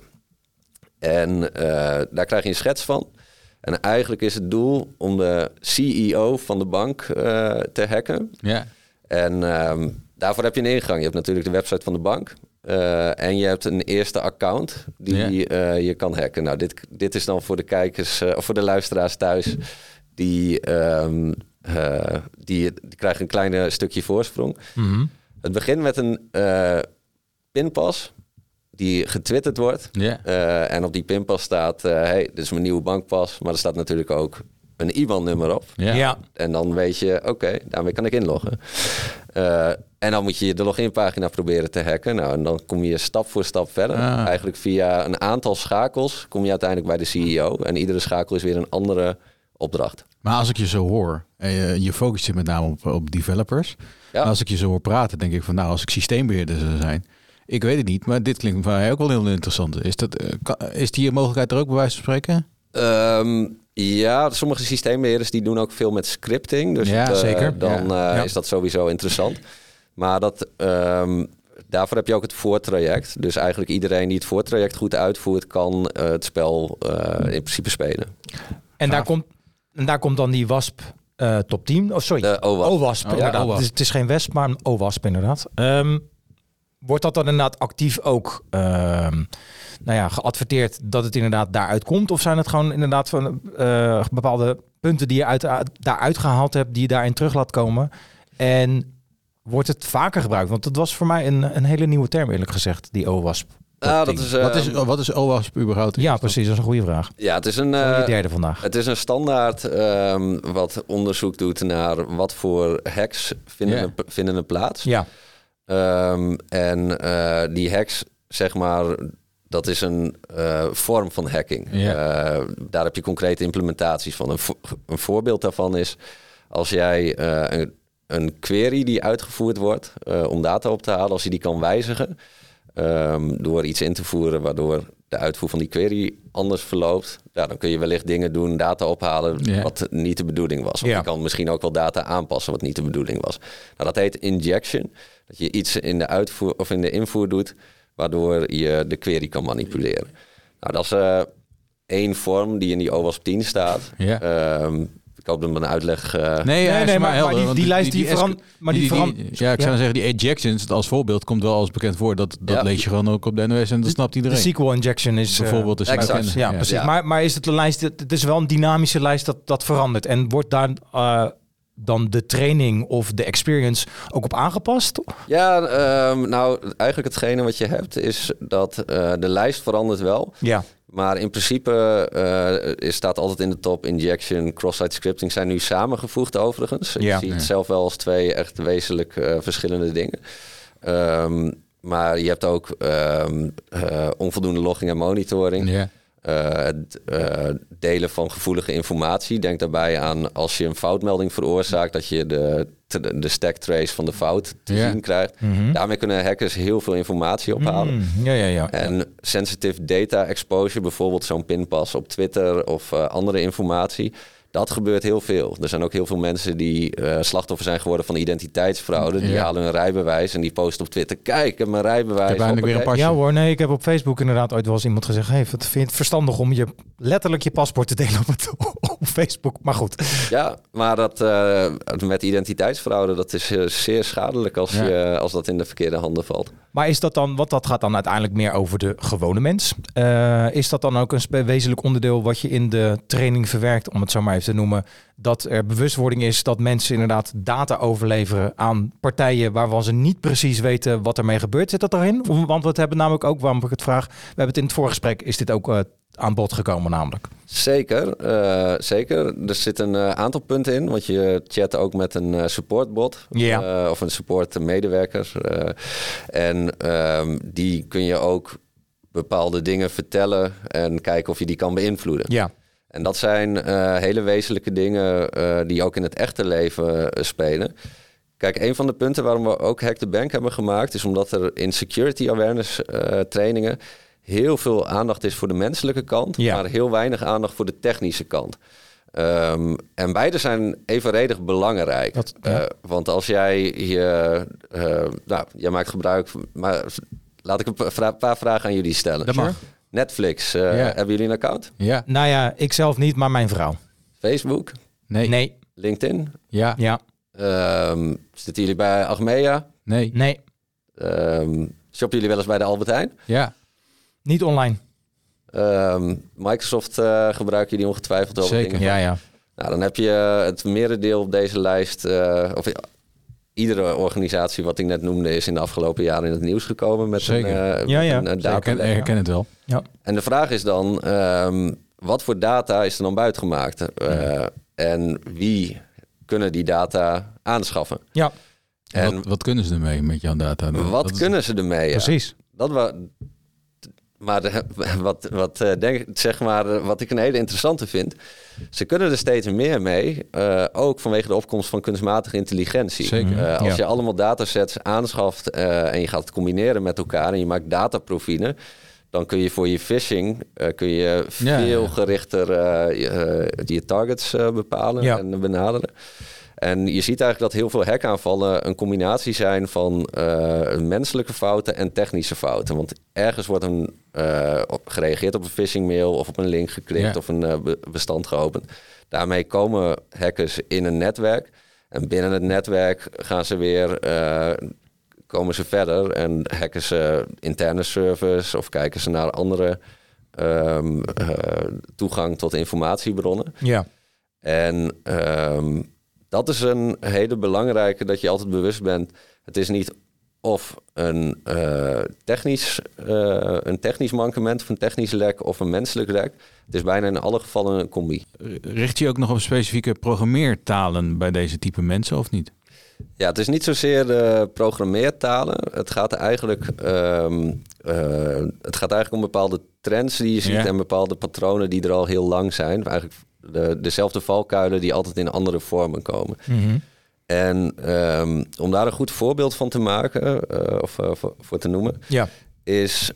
Speaker 6: En daar krijg je een schets van. En eigenlijk is het doel om de CEO van de bank te hacken.
Speaker 4: Ja.
Speaker 6: En daarvoor heb je een ingang. Je hebt natuurlijk de website van de bank. En je hebt een eerste account die je kan hacken. Nou, dit is dan voor de kijkers of voor de luisteraars thuis. Die krijgen een klein stukje voorsprong. Mm-hmm. Het begint met een pinpas die getwitterd wordt. Yeah. En op die pinpas staat, hey, dit is mijn nieuwe bankpas. Maar er staat natuurlijk ook een IBAN-nummer op.
Speaker 4: Yeah. Ja.
Speaker 6: En dan weet je, oké, daarmee kan ik inloggen. En dan moet je de loginpagina proberen te hacken. Nou, en dan kom je stap voor stap verder. Eigenlijk via een aantal schakels kom je uiteindelijk bij de CEO. En iedere schakel is weer een andere opdracht.
Speaker 4: Maar als ik je zo hoor, je focust je met name op developers. Ja. Als ik je zo hoor praten, denk ik van, nou, als ik systeembeheerder zou zijn, ik weet het niet, maar dit klinkt voor mij ook wel heel interessant. Is die mogelijkheid er ook bij wijze van spreken?
Speaker 6: Ja, sommige systeembeheerders die doen ook veel met scripting. Dus
Speaker 5: zeker.
Speaker 6: Dan is dat sowieso interessant. Maar daarvoor heb je ook het voortraject. Dus eigenlijk iedereen die het voortraject goed uitvoert, kan het spel in principe spelen.
Speaker 5: En daar komt dan die WASP top 10. Oh, sorry. OWASP, inderdaad. OWASP. Dus het is geen WASP, maar een OWASP inderdaad. Wordt dat dan inderdaad actief ook geadverteerd dat het inderdaad daaruit komt? Of zijn het gewoon inderdaad van bepaalde punten die je daaruit gehaald hebt, die je daarin terug laat komen? En wordt het vaker gebruikt? Want dat was voor mij een hele nieuwe term, eerlijk gezegd, die OWASP.
Speaker 4: Wat is OWASP überhaupt?
Speaker 5: Ja, precies. Dat is een goede vraag.
Speaker 6: Ja, het is een
Speaker 5: derde vandaag.
Speaker 6: Het is een standaard wat onderzoek doet naar wat voor hacks vinden plaats.
Speaker 5: Ja.
Speaker 6: Die hacks, zeg maar, dat is een vorm van hacking. Ja. Daar heb je concrete implementaties van. Een voorbeeld daarvan is als jij een query die uitgevoerd wordt om data op te halen, als je die kan wijzigen door iets in te voeren waardoor de uitvoer van die query anders verloopt, dan kun je wellicht dingen doen, data ophalen wat niet de bedoeling was. Of je kan misschien ook wel data aanpassen wat niet de bedoeling was. Nou, dat heet injection. Dat je iets in de uitvoer of in de invoer doet, waardoor je de query kan manipuleren. Nou, dat is één vorm die in die OWASP 10 staat.
Speaker 4: Ja.
Speaker 6: Ik hoop dat mijn uitleg...
Speaker 5: maar die lijst die verandert.
Speaker 4: Ja, ik zou zeggen, die ejections als voorbeeld komt wel als bekend voor. Dat lees je gewoon ook op de NOS en dat snapt iedereen.
Speaker 5: De SQL injection is
Speaker 4: bijvoorbeeld.
Speaker 6: exact.
Speaker 5: Ja, precies. Ja. Maar is het een lijst? Het is wel een dynamische lijst dat verandert. En wordt daar dan de training of de experience ook op aangepast?
Speaker 6: Ja, nou eigenlijk hetgene wat je hebt is dat de lijst verandert wel.
Speaker 5: Ja.
Speaker 6: Maar in principe staat altijd in de top injection, cross-site scripting zijn nu samengevoegd overigens. Je ziet het zelf wel als twee echt wezenlijk verschillende dingen. Maar je hebt ook onvoldoende logging en monitoring.
Speaker 4: Ja.
Speaker 6: Het delen van gevoelige informatie. Denk daarbij aan als je een foutmelding veroorzaakt, dat je de stack trace van de fout te zien krijgt. Mm-hmm. Daarmee kunnen hackers heel veel informatie ophalen.
Speaker 5: Ja.
Speaker 6: En sensitive data exposure, bijvoorbeeld zo'n pinpas op Twitter of andere informatie. Dat gebeurt heel veel. Er zijn ook heel veel mensen die slachtoffer zijn geworden van identiteitsfraude. Die halen hun rijbewijs en die posten op Twitter. Kijk, ik heb mijn rijbewijs.
Speaker 4: Ik heb weer een pasje.
Speaker 5: Ja hoor, nee, ik heb op Facebook inderdaad ooit wel eens iemand gezegd... Hey, vind je het verstandig om letterlijk je paspoort te delen op Facebook? Maar goed.
Speaker 6: Ja, maar dat met identiteitsfraude, dat is zeer schadelijk als dat in de verkeerde handen valt.
Speaker 5: Maar is dat dan, want dat gaat dan uiteindelijk meer over de gewone mens. Is dat dan ook een wezenlijk onderdeel wat je in de training verwerkt, om het zo maar even te noemen, dat er bewustwording is dat mensen inderdaad data overleveren aan partijen waarvan ze niet precies weten wat ermee gebeurt? Zit dat erin? Want we hebben namelijk ook, waarom ik het vraag, we hebben het in het voorgesprek, is dit ook aan bod gekomen namelijk?
Speaker 6: Zeker. Er zit een aantal punten in, want je chat ook met een supportbot of een supportmedewerker. En die kun je ook bepaalde dingen vertellen en kijken of je die kan beïnvloeden. Ja. En dat zijn hele wezenlijke dingen die ook in het echte leven spelen. Kijk, een van de punten waarom we ook Hack the Bank hebben gemaakt, is omdat er in security awareness trainingen heel veel aandacht is voor de menselijke kant, maar heel weinig aandacht voor de technische kant. En beide zijn evenredig belangrijk. Want als jij jij maakt gebruik, maar laat ik een paar vragen aan jullie stellen.
Speaker 4: Dat mag.
Speaker 6: Netflix, hebben jullie een account?
Speaker 5: Ja. Nou ja, ik zelf niet, maar mijn vrouw.
Speaker 6: Facebook?
Speaker 5: Nee.
Speaker 6: LinkedIn?
Speaker 5: Ja.
Speaker 6: Zitten jullie bij Achmea?
Speaker 5: Nee.
Speaker 6: Shoppen jullie wel eens bij de Albert Heijn?
Speaker 4: Ja.
Speaker 5: Niet online.
Speaker 6: Microsoft gebruiken jullie ongetwijfeld over
Speaker 4: Zeker,
Speaker 6: dingen.
Speaker 5: Ja.
Speaker 6: Nou, dan heb je het merendeel op deze lijst, iedere organisatie wat ik net noemde is in de afgelopen jaren in het nieuws gekomen met een data.
Speaker 4: Ik herken het wel. Ja.
Speaker 6: En de vraag is dan, wat voor data is er dan buitengemaakt? En wie kunnen die data aanschaffen?
Speaker 5: Ja.
Speaker 4: En wat kunnen ze ermee met jouw data?
Speaker 6: Kunnen ze ermee?
Speaker 5: Precies.
Speaker 6: Maar wat ik een hele interessante vind, ze kunnen er steeds meer mee, ook vanwege de opkomst van kunstmatige intelligentie.
Speaker 4: Zeker.
Speaker 6: Als je allemaal datasets aanschaft en je gaat het combineren met elkaar en je maakt dataprofielen, dan kun je voor je phishing veel gerichter je targets bepalen en benaderen. En je ziet eigenlijk dat heel veel hackaanvallen een combinatie zijn van menselijke fouten en technische fouten. Want ergens wordt gereageerd op een phishing mail of op een link geklikt of een bestand geopend. Daarmee komen hackers in een netwerk. En binnen het netwerk gaan ze komen ze verder en hacken ze interne servers of kijken ze naar andere toegang tot informatiebronnen. Ja. En dat is een hele belangrijke, dat je altijd bewust bent. Het is niet of een technisch mankement of een technisch lek of een menselijk lek. Het is bijna in alle gevallen een combi.
Speaker 4: Richt je ook nog op specifieke programmeertalen bij deze type mensen of niet?
Speaker 6: Ja, het is niet zozeer de programmeertalen. Het gaat eigenlijk om bepaalde trends die je ziet en bepaalde patronen die er al heel lang zijn. Eigenlijk dezelfde valkuilen die altijd in andere vormen komen. Mm-hmm. En om daar een goed voorbeeld van te maken, voor te noemen, is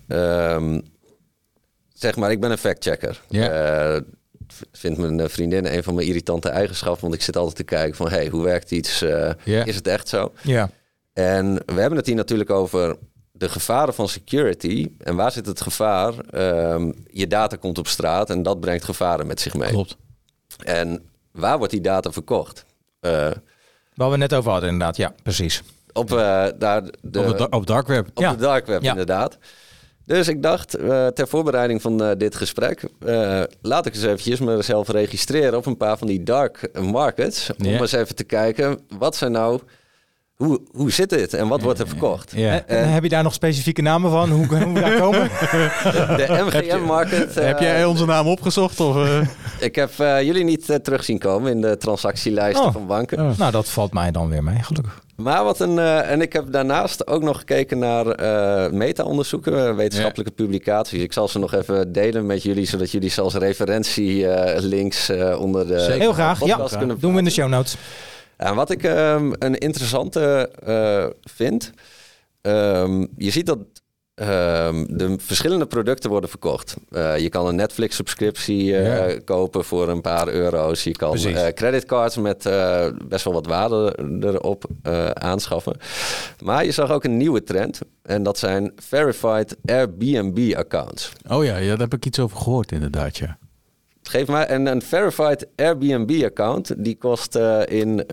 Speaker 6: zeg maar, ik ben een factchecker. Vindt mijn vriendin een van mijn irritante eigenschappen, want ik zit altijd te kijken van, hoe werkt iets? Is het echt zo? Ja. En we hebben het hier natuurlijk over de gevaren van security. En waar zit het gevaar? Je data komt op straat en dat brengt gevaren met zich mee.
Speaker 4: Klopt.
Speaker 6: En waar wordt die data verkocht?
Speaker 5: Waar we net over hadden inderdaad, ja, precies.
Speaker 6: Op
Speaker 4: Dark Web.
Speaker 6: Op de dark web, inderdaad. Dus ik dacht, ter voorbereiding van dit gesprek... laat ik eens eventjes mezelf registreren op een paar van die dark markets... om eens even te kijken, wat zijn nou... Hoe zit dit en wat wordt er verkocht?
Speaker 5: Ja. Heb je daar nog specifieke namen van? Hoe we daar komen?
Speaker 6: De MGM-market...
Speaker 4: heb jij onze naam opgezocht? Of,
Speaker 6: Ik heb jullie niet terug zien komen in de transactielijsten van banken.
Speaker 5: Nou, dat valt mij dan weer mee, gelukkig.
Speaker 6: Maar en ik heb daarnaast ook nog gekeken naar meta-onderzoeken, wetenschappelijke publicaties. Ik zal ze nog even delen met jullie, zodat jullie ze als referentie links onder de
Speaker 5: heel graag,
Speaker 6: podcast kunnen
Speaker 5: doen we in de show notes.
Speaker 6: En wat ik een interessante vind, je ziet dat de verschillende producten worden verkocht. Je kan een Netflix-subscriptie kopen voor een paar euro's. Je kan creditcards met best wel wat waarde erop aanschaffen. Maar je zag ook een nieuwe trend. En dat zijn verified Airbnb-accounts.
Speaker 4: Oh ja, daar heb ik iets over gehoord inderdaad, ja.
Speaker 6: Geef mij een verified Airbnb-account. Die kost in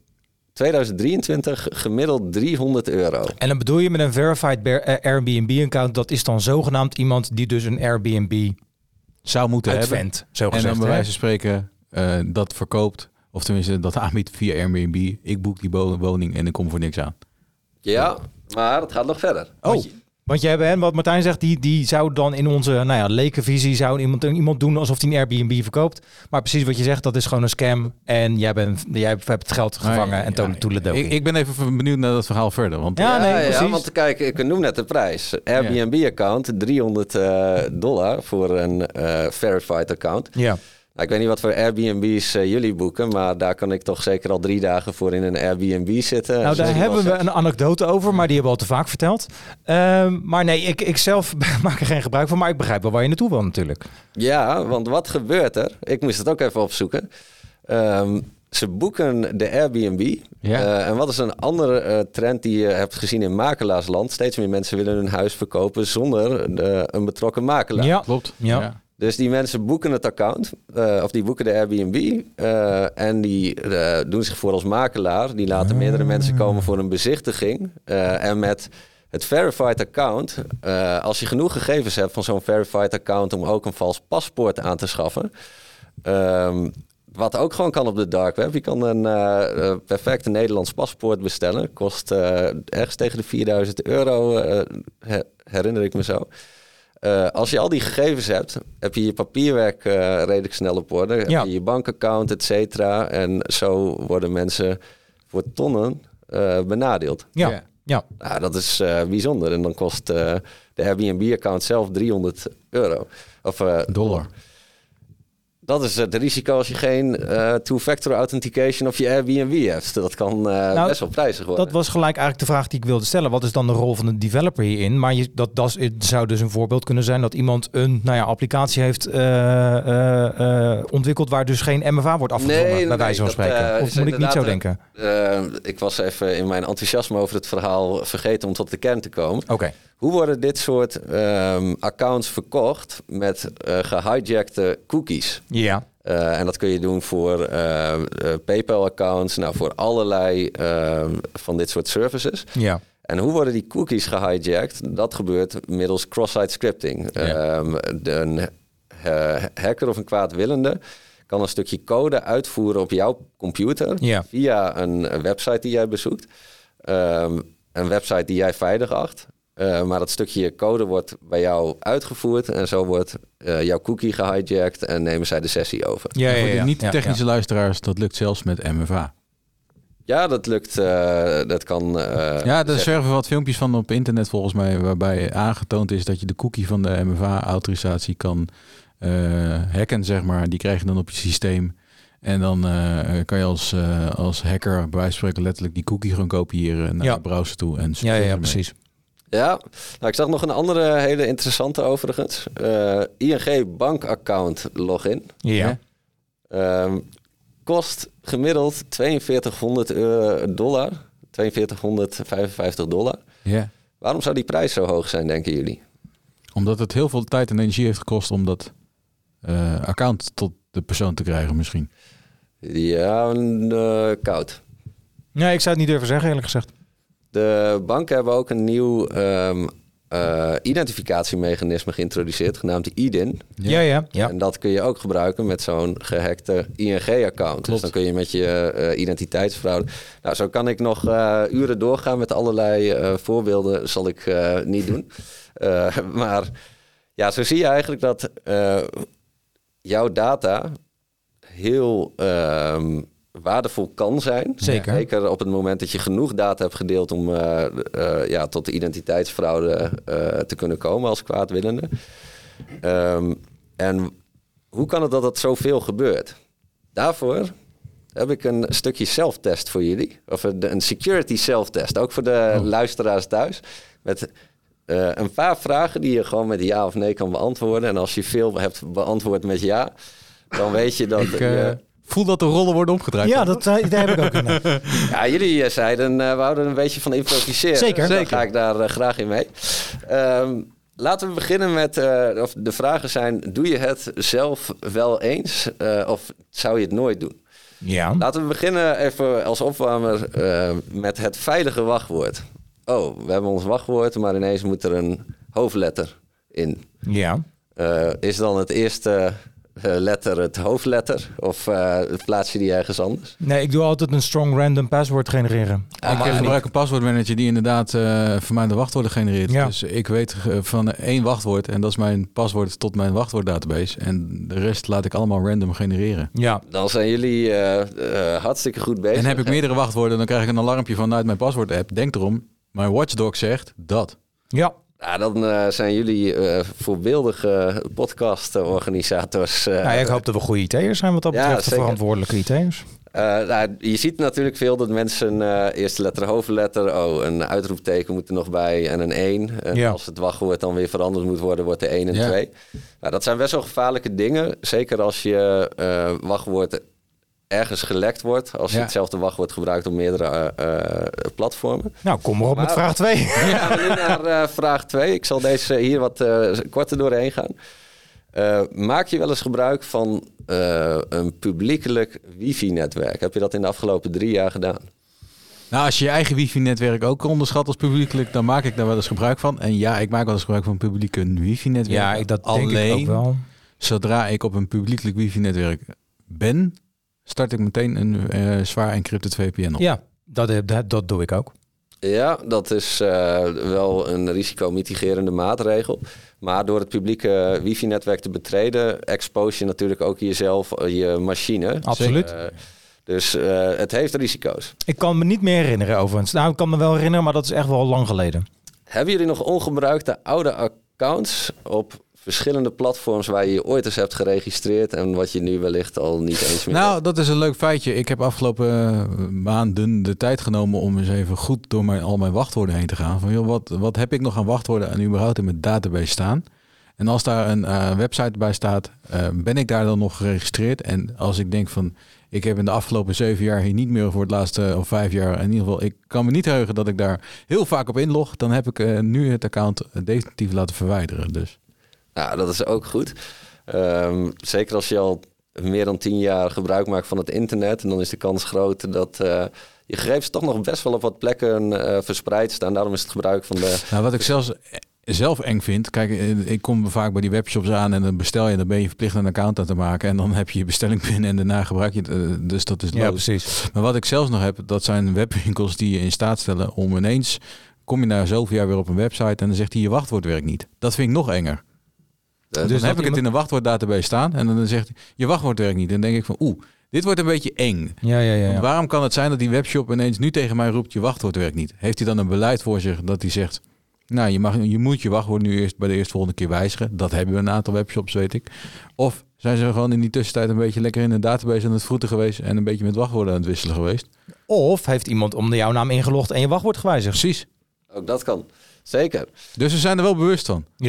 Speaker 6: 2023 gemiddeld €300.
Speaker 5: En dan bedoel je met een verified Airbnb-account... dat is dan zogenaamd iemand die dus een Airbnb
Speaker 4: zou moeten
Speaker 5: uitvindt,
Speaker 4: hebben.
Speaker 5: Zo gezegd,
Speaker 4: en dan bij wijze van spreken dat verkoopt... of tenminste dat aanbiedt via Airbnb. Ik boek die woning en ik kom voor niks aan.
Speaker 6: Ja, maar het gaat nog verder.
Speaker 5: Want jij hebt, wat Martijn zegt, die zou dan in onze lekenvisie zou iemand doen alsof hij een Airbnb verkoopt. Maar precies wat je zegt, dat is gewoon een scam. En jij hebt het geld gevangen en toeledokie.
Speaker 4: Ik ben even benieuwd naar dat verhaal verder. Want
Speaker 6: precies. Want kijk, ik noem net de prijs. Airbnb-account, $300 voor een verified account.
Speaker 5: Ja.
Speaker 6: Nou, ik weet niet wat voor Airbnb's jullie boeken, maar daar kan ik toch zeker al 3 dagen voor in een Airbnb zitten.
Speaker 5: Nou, daar hebben we een anekdote over, maar die hebben we al te vaak verteld. Maar nee, ik zelf maak er geen gebruik van, maar ik begrijp wel waar je naartoe wil natuurlijk.
Speaker 6: Ja, want wat gebeurt er? Ik moest het ook even opzoeken. Ze boeken de Airbnb.
Speaker 4: Ja.
Speaker 6: En wat is een andere trend die je hebt gezien in makelaarsland? Steeds meer mensen willen hun huis verkopen zonder een betrokken makelaar.
Speaker 5: Ja,
Speaker 4: klopt.
Speaker 5: Ja.
Speaker 6: Dus die mensen boeken het account, of die boeken de Airbnb en die doen zich voor als makelaar. Die laten meerdere mensen komen voor een bezichtiging. En met het verified account, als je genoeg gegevens hebt van zo'n verified account om ook een vals paspoort aan te schaffen. Wat ook gewoon kan op de dark web. Je kan een perfecte Nederlands paspoort bestellen. Kost ergens tegen de €4.000, herinner ik me zo. Als je al die gegevens hebt, heb je je papierwerk redelijk snel op orde. Heb je je bankaccount, et cetera. En zo worden mensen voor tonnen benadeeld.
Speaker 5: Ja.
Speaker 6: Nou, dat is bijzonder. En dan kost de Airbnb-account zelf €300. Of
Speaker 4: dollar.
Speaker 6: Dat is het risico als je geen two-factor authentication of je Airbnb hebt. Dat kan best wel prijzig worden.
Speaker 5: Dat was gelijk eigenlijk de vraag die ik wilde stellen. Wat is dan de rol van de developer hierin? Maar het zou dus een voorbeeld kunnen zijn dat iemand een applicatie heeft ontwikkeld waar dus geen MFA wordt afgedwongen, bij wijze van spreken. Of moet ik niet zo denken?
Speaker 6: Ik was even in mijn enthousiasme over het verhaal vergeten om tot de kern te komen.
Speaker 5: Oké.
Speaker 6: Hoe worden dit soort accounts verkocht met gehijackte cookies?
Speaker 5: Ja.
Speaker 6: En dat kun je doen voor PayPal-accounts, voor allerlei van dit soort services.
Speaker 5: Ja.
Speaker 6: En hoe worden die cookies gehijacked? Dat gebeurt middels cross-site scripting. Een hacker of een kwaadwillende kan een stukje code uitvoeren op jouw computer via een website die jij bezoekt. Een website die jij veilig acht. Maar dat stukje code wordt bij jou uitgevoerd en zo wordt jouw cookie gehijacked en nemen zij de sessie over.
Speaker 4: Voor de niet-technische luisteraars, dat lukt zelfs met MFA.
Speaker 6: Ja, dat lukt. Dat kan.
Speaker 4: Er zwerven wat filmpjes van op internet volgens mij, waarbij aangetoond is dat je de cookie van de MFA-autorisatie kan hacken, zeg maar. Die krijg je dan op je systeem. En dan kan je als hacker bij wijze van spreken letterlijk die cookie gewoon kopiëren naar de browser toe. En
Speaker 5: ja, precies.
Speaker 6: Ja, ik zag nog een andere hele interessante overigens. ING bankaccount login.
Speaker 5: Ja.
Speaker 6: Kost gemiddeld $4200, $4255.
Speaker 4: Ja.
Speaker 6: Waarom zou die prijs zo hoog zijn, denken jullie?
Speaker 4: Omdat het heel veel tijd en energie heeft gekost om dat account tot de persoon te krijgen misschien.
Speaker 6: Ja, koud.
Speaker 5: Nee, ik zou het niet durven zeggen, eerlijk gezegd.
Speaker 6: De banken hebben ook een nieuw identificatiemechanisme geïntroduceerd, genaamd IDIN.
Speaker 5: Ja.
Speaker 6: En dat kun je ook gebruiken met zo'n gehackte ING-account. Dus dan kun je met je identiteitsfraude... Nou, zo kan ik nog uren doorgaan met allerlei voorbeelden. Zal ik niet doen. Maar ja, zo zie je eigenlijk dat jouw data heel waardevol kan zijn.
Speaker 5: Zeker.
Speaker 6: Zeker op het moment dat je genoeg data hebt gedeeld om tot de identiteitsfraude te kunnen komen als kwaadwillende. En hoe kan het dat het zoveel gebeurt? Daarvoor heb ik een stukje self-test voor jullie. Of een security self-test. Ook voor de luisteraars thuis. Met een paar vragen die je gewoon met ja of nee kan beantwoorden. En als je veel hebt beantwoord met ja, dan weet je dat...
Speaker 4: Voel dat de rollen worden omgedraaid.
Speaker 5: Ja, daar heb ik ook in.
Speaker 6: Ja, jullie zeiden we houden een beetje van improviseren.
Speaker 5: Zeker.
Speaker 6: Dus dan ga ik daar graag in mee. Laten we beginnen met... of de vragen zijn, doe je het zelf wel eens? Of zou je het nooit doen?
Speaker 5: Ja.
Speaker 6: Laten we beginnen even als opwarmer met het veilige wachtwoord. Oh, we hebben ons wachtwoord, maar ineens moet er een hoofdletter in.
Speaker 5: Ja.
Speaker 6: Is dan het eerste letter het hoofdletter? Of plaats je die ergens anders?
Speaker 5: Nee, ik doe altijd een strong random password genereren.
Speaker 4: Ik gebruik een paswoordmanager die inderdaad voor mij de wachtwoorden genereert.
Speaker 5: Ja.
Speaker 4: Dus ik weet van één wachtwoord en dat is mijn paswoord tot mijn wachtwoorddatabase. En de rest laat ik allemaal random genereren.
Speaker 5: Ja.
Speaker 6: Dan zijn jullie hartstikke goed bezig.
Speaker 4: En heb ik meerdere wachtwoorden, dan krijg ik een alarmpje vanuit mijn paswoord-app. Denk erom, mijn watchdog zegt dat.
Speaker 5: Ja.
Speaker 6: Ja, dan zijn jullie voorbeeldige podcast-organisators.
Speaker 5: Ik hoop dat we goede IT'ers zijn wat dat betreft. De
Speaker 6: zeker.
Speaker 5: verantwoordelijke IT'ers.
Speaker 6: Je ziet natuurlijk veel dat mensen eerste letter, hoofdletter, een uitroepteken moet er nog bij en een 1. En als het wachtwoord dan weer veranderd moet worden, wordt er 1 en 2. Nou, dat zijn best wel gevaarlijke dingen. Zeker als je wachtwoord ergens gelekt wordt. Als je hetzelfde wachtwoord gebruikt op meerdere platformen.
Speaker 5: Nou, kom maar op met vraag 2.
Speaker 6: Gaan we nu naar vraag 2. Ik zal deze hier wat korter doorheen gaan. Maak je wel eens gebruik van een publiekelijk wifi-netwerk? Heb je dat in de afgelopen 3 jaar gedaan?
Speaker 4: Nou, als je je eigen wifi-netwerk ook onderschat als publiekelijk, dan maak ik daar wel eens gebruik van. En ja, ik maak wel eens gebruik van een publieke wifi-netwerk.
Speaker 5: Ja, dat denk ik ook wel.
Speaker 4: Zodra ik op een publiekelijk wifi-netwerk ben, start ik meteen een zwaar encrypted VPN op.
Speaker 5: Ja, dat doe ik ook.
Speaker 6: Ja, dat is wel een risicomitigerende maatregel. Maar door het publieke wifi-netwerk te betreden, expose je natuurlijk ook jezelf, je machine.
Speaker 5: Absoluut.
Speaker 6: Dus het heeft risico's.
Speaker 5: Ik kan me niet meer herinneren overigens. Nou, ik kan me wel herinneren, maar dat is echt wel lang geleden.
Speaker 6: Hebben jullie nog ongebruikte oude accounts op verschillende platforms waar je ooit eens hebt geregistreerd en wat je nu wellicht al niet eens meer
Speaker 4: Nou, dat is een leuk feitje. Ik heb afgelopen maanden de tijd genomen om eens even goed door al mijn wachtwoorden heen te gaan. Van, joh, wat heb ik nog aan wachtwoorden en überhaupt in mijn database staan? En als daar een website bij staat, ben ik daar dan nog geregistreerd? En als ik denk van, ik heb in de afgelopen 7 jaar hier niet meer voor het laatste of 5 jaar, in ieder geval, ik kan me niet heugen dat ik daar heel vaak op inlog, dan heb ik nu het account definitief laten verwijderen. Dus.
Speaker 6: Nou, dat is ook goed. Zeker als je al meer dan 10 jaar gebruik maakt van het internet. En dan is de kans groot dat je gegevens toch nog best wel op wat plekken verspreid staan. Daarom is het gebruik van de...
Speaker 4: Nou, wat ik zelf eng vind. Kijk, ik kom vaak bij die webshops aan en dan bestel je. Dan ben je verplicht een account aan te maken. En dan heb je je bestelling binnen en daarna gebruik je het. Dus dat is loos.
Speaker 5: Ja, precies.
Speaker 4: Maar wat ik zelfs nog heb, dat zijn webwinkels die je in staat stellen om ineens... Kom je na zoveel jaar weer op een website en dan zegt hij je wachtwoord werkt niet. Dat vind ik nog enger. Dus dan heb ik het in een wachtwoorddatabase staan en dan zegt hij, je wachtwoord werkt niet. Dan denk ik van, dit wordt een beetje eng.
Speaker 5: Ja.
Speaker 4: Want waarom kan het zijn dat die webshop ineens nu tegen mij roept, je wachtwoord werkt niet? Heeft hij dan een beleid voor zich dat hij zegt, nou, je moet je wachtwoord nu eerst bij de eerstvolgende keer wijzigen. Dat hebben we een aantal webshops, weet ik. Of zijn ze gewoon in die tussentijd een beetje lekker in een database aan het vroeten geweest en een beetje met wachtwoorden aan het wisselen geweest?
Speaker 5: Of heeft iemand onder jouw naam ingelogd en je wachtwoord gewijzigd?
Speaker 4: Precies.
Speaker 6: Ook dat kan. Zeker.
Speaker 4: Dus ze zijn er wel bewust van.
Speaker 5: Ja.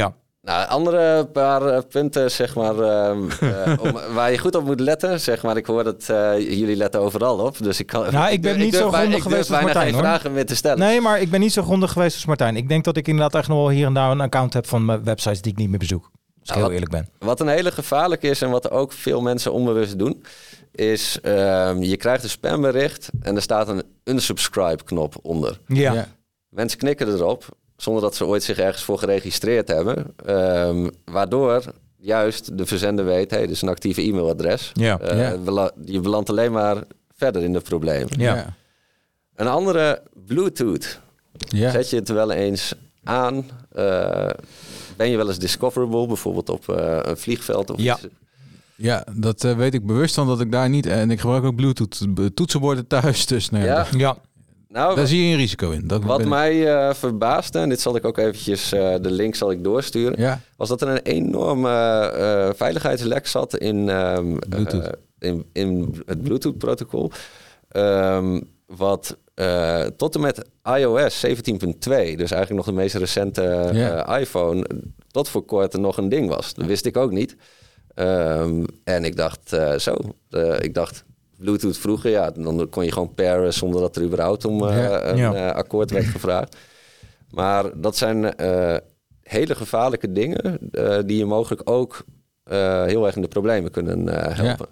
Speaker 6: Nou, andere paar punten, zeg maar, waar je goed op moet letten. Zeg maar, ik hoor dat jullie letten overal op. Dus ik
Speaker 5: ben niet zo grondig geweest als Martijn,
Speaker 6: geen vragen meer te stellen.
Speaker 5: Nee, maar ik ben niet zo grondig geweest als Martijn. Ik denk dat ik inderdaad echt nog wel hier en daar een account heb van mijn websites die ik niet meer bezoek. Als ik heel eerlijk ben.
Speaker 6: Wat een hele gevaarlijke is en wat ook veel mensen onbewust doen, is je krijgt een spambericht en er staat een unsubscribe knop onder.
Speaker 5: Ja.
Speaker 6: Mensen knikken erop zonder dat ze ooit zich ergens voor geregistreerd hebben. Waardoor juist de verzender weet, dit is een actieve e-mailadres.
Speaker 5: Ja.
Speaker 6: Je belandt alleen maar verder in de problemen.
Speaker 5: Ja.
Speaker 6: Een andere, Bluetooth.
Speaker 4: Ja.
Speaker 6: Zet je het wel eens aan? Ben je wel eens discoverable, bijvoorbeeld op een vliegveld? Of
Speaker 5: Ja.
Speaker 6: iets?
Speaker 4: Ja, dat weet ik bewust van dat ik daar niet... En ik gebruik ook Bluetooth toetsenborden thuis. Dus nou ja,
Speaker 5: Ja.
Speaker 6: Nou,
Speaker 4: daar zie je een risico in.
Speaker 6: wat mij verbaasde, en dit zal ik ook eventjes, de link zal ik doorsturen,
Speaker 4: Ja.
Speaker 6: was dat er een enorme veiligheidslek zat in het Bluetooth-protocol. Wat tot en met iOS 17.2, dus eigenlijk nog de meest recente iPhone, tot voor kort nog een ding was. Dat wist ik ook niet. En ik dacht ik dacht Bluetooth vroeger, dan kon je gewoon pairen zonder dat er überhaupt om akkoord werd gevraagd. Maar dat zijn hele gevaarlijke dingen die je mogelijk ook heel erg in de problemen kunnen helpen.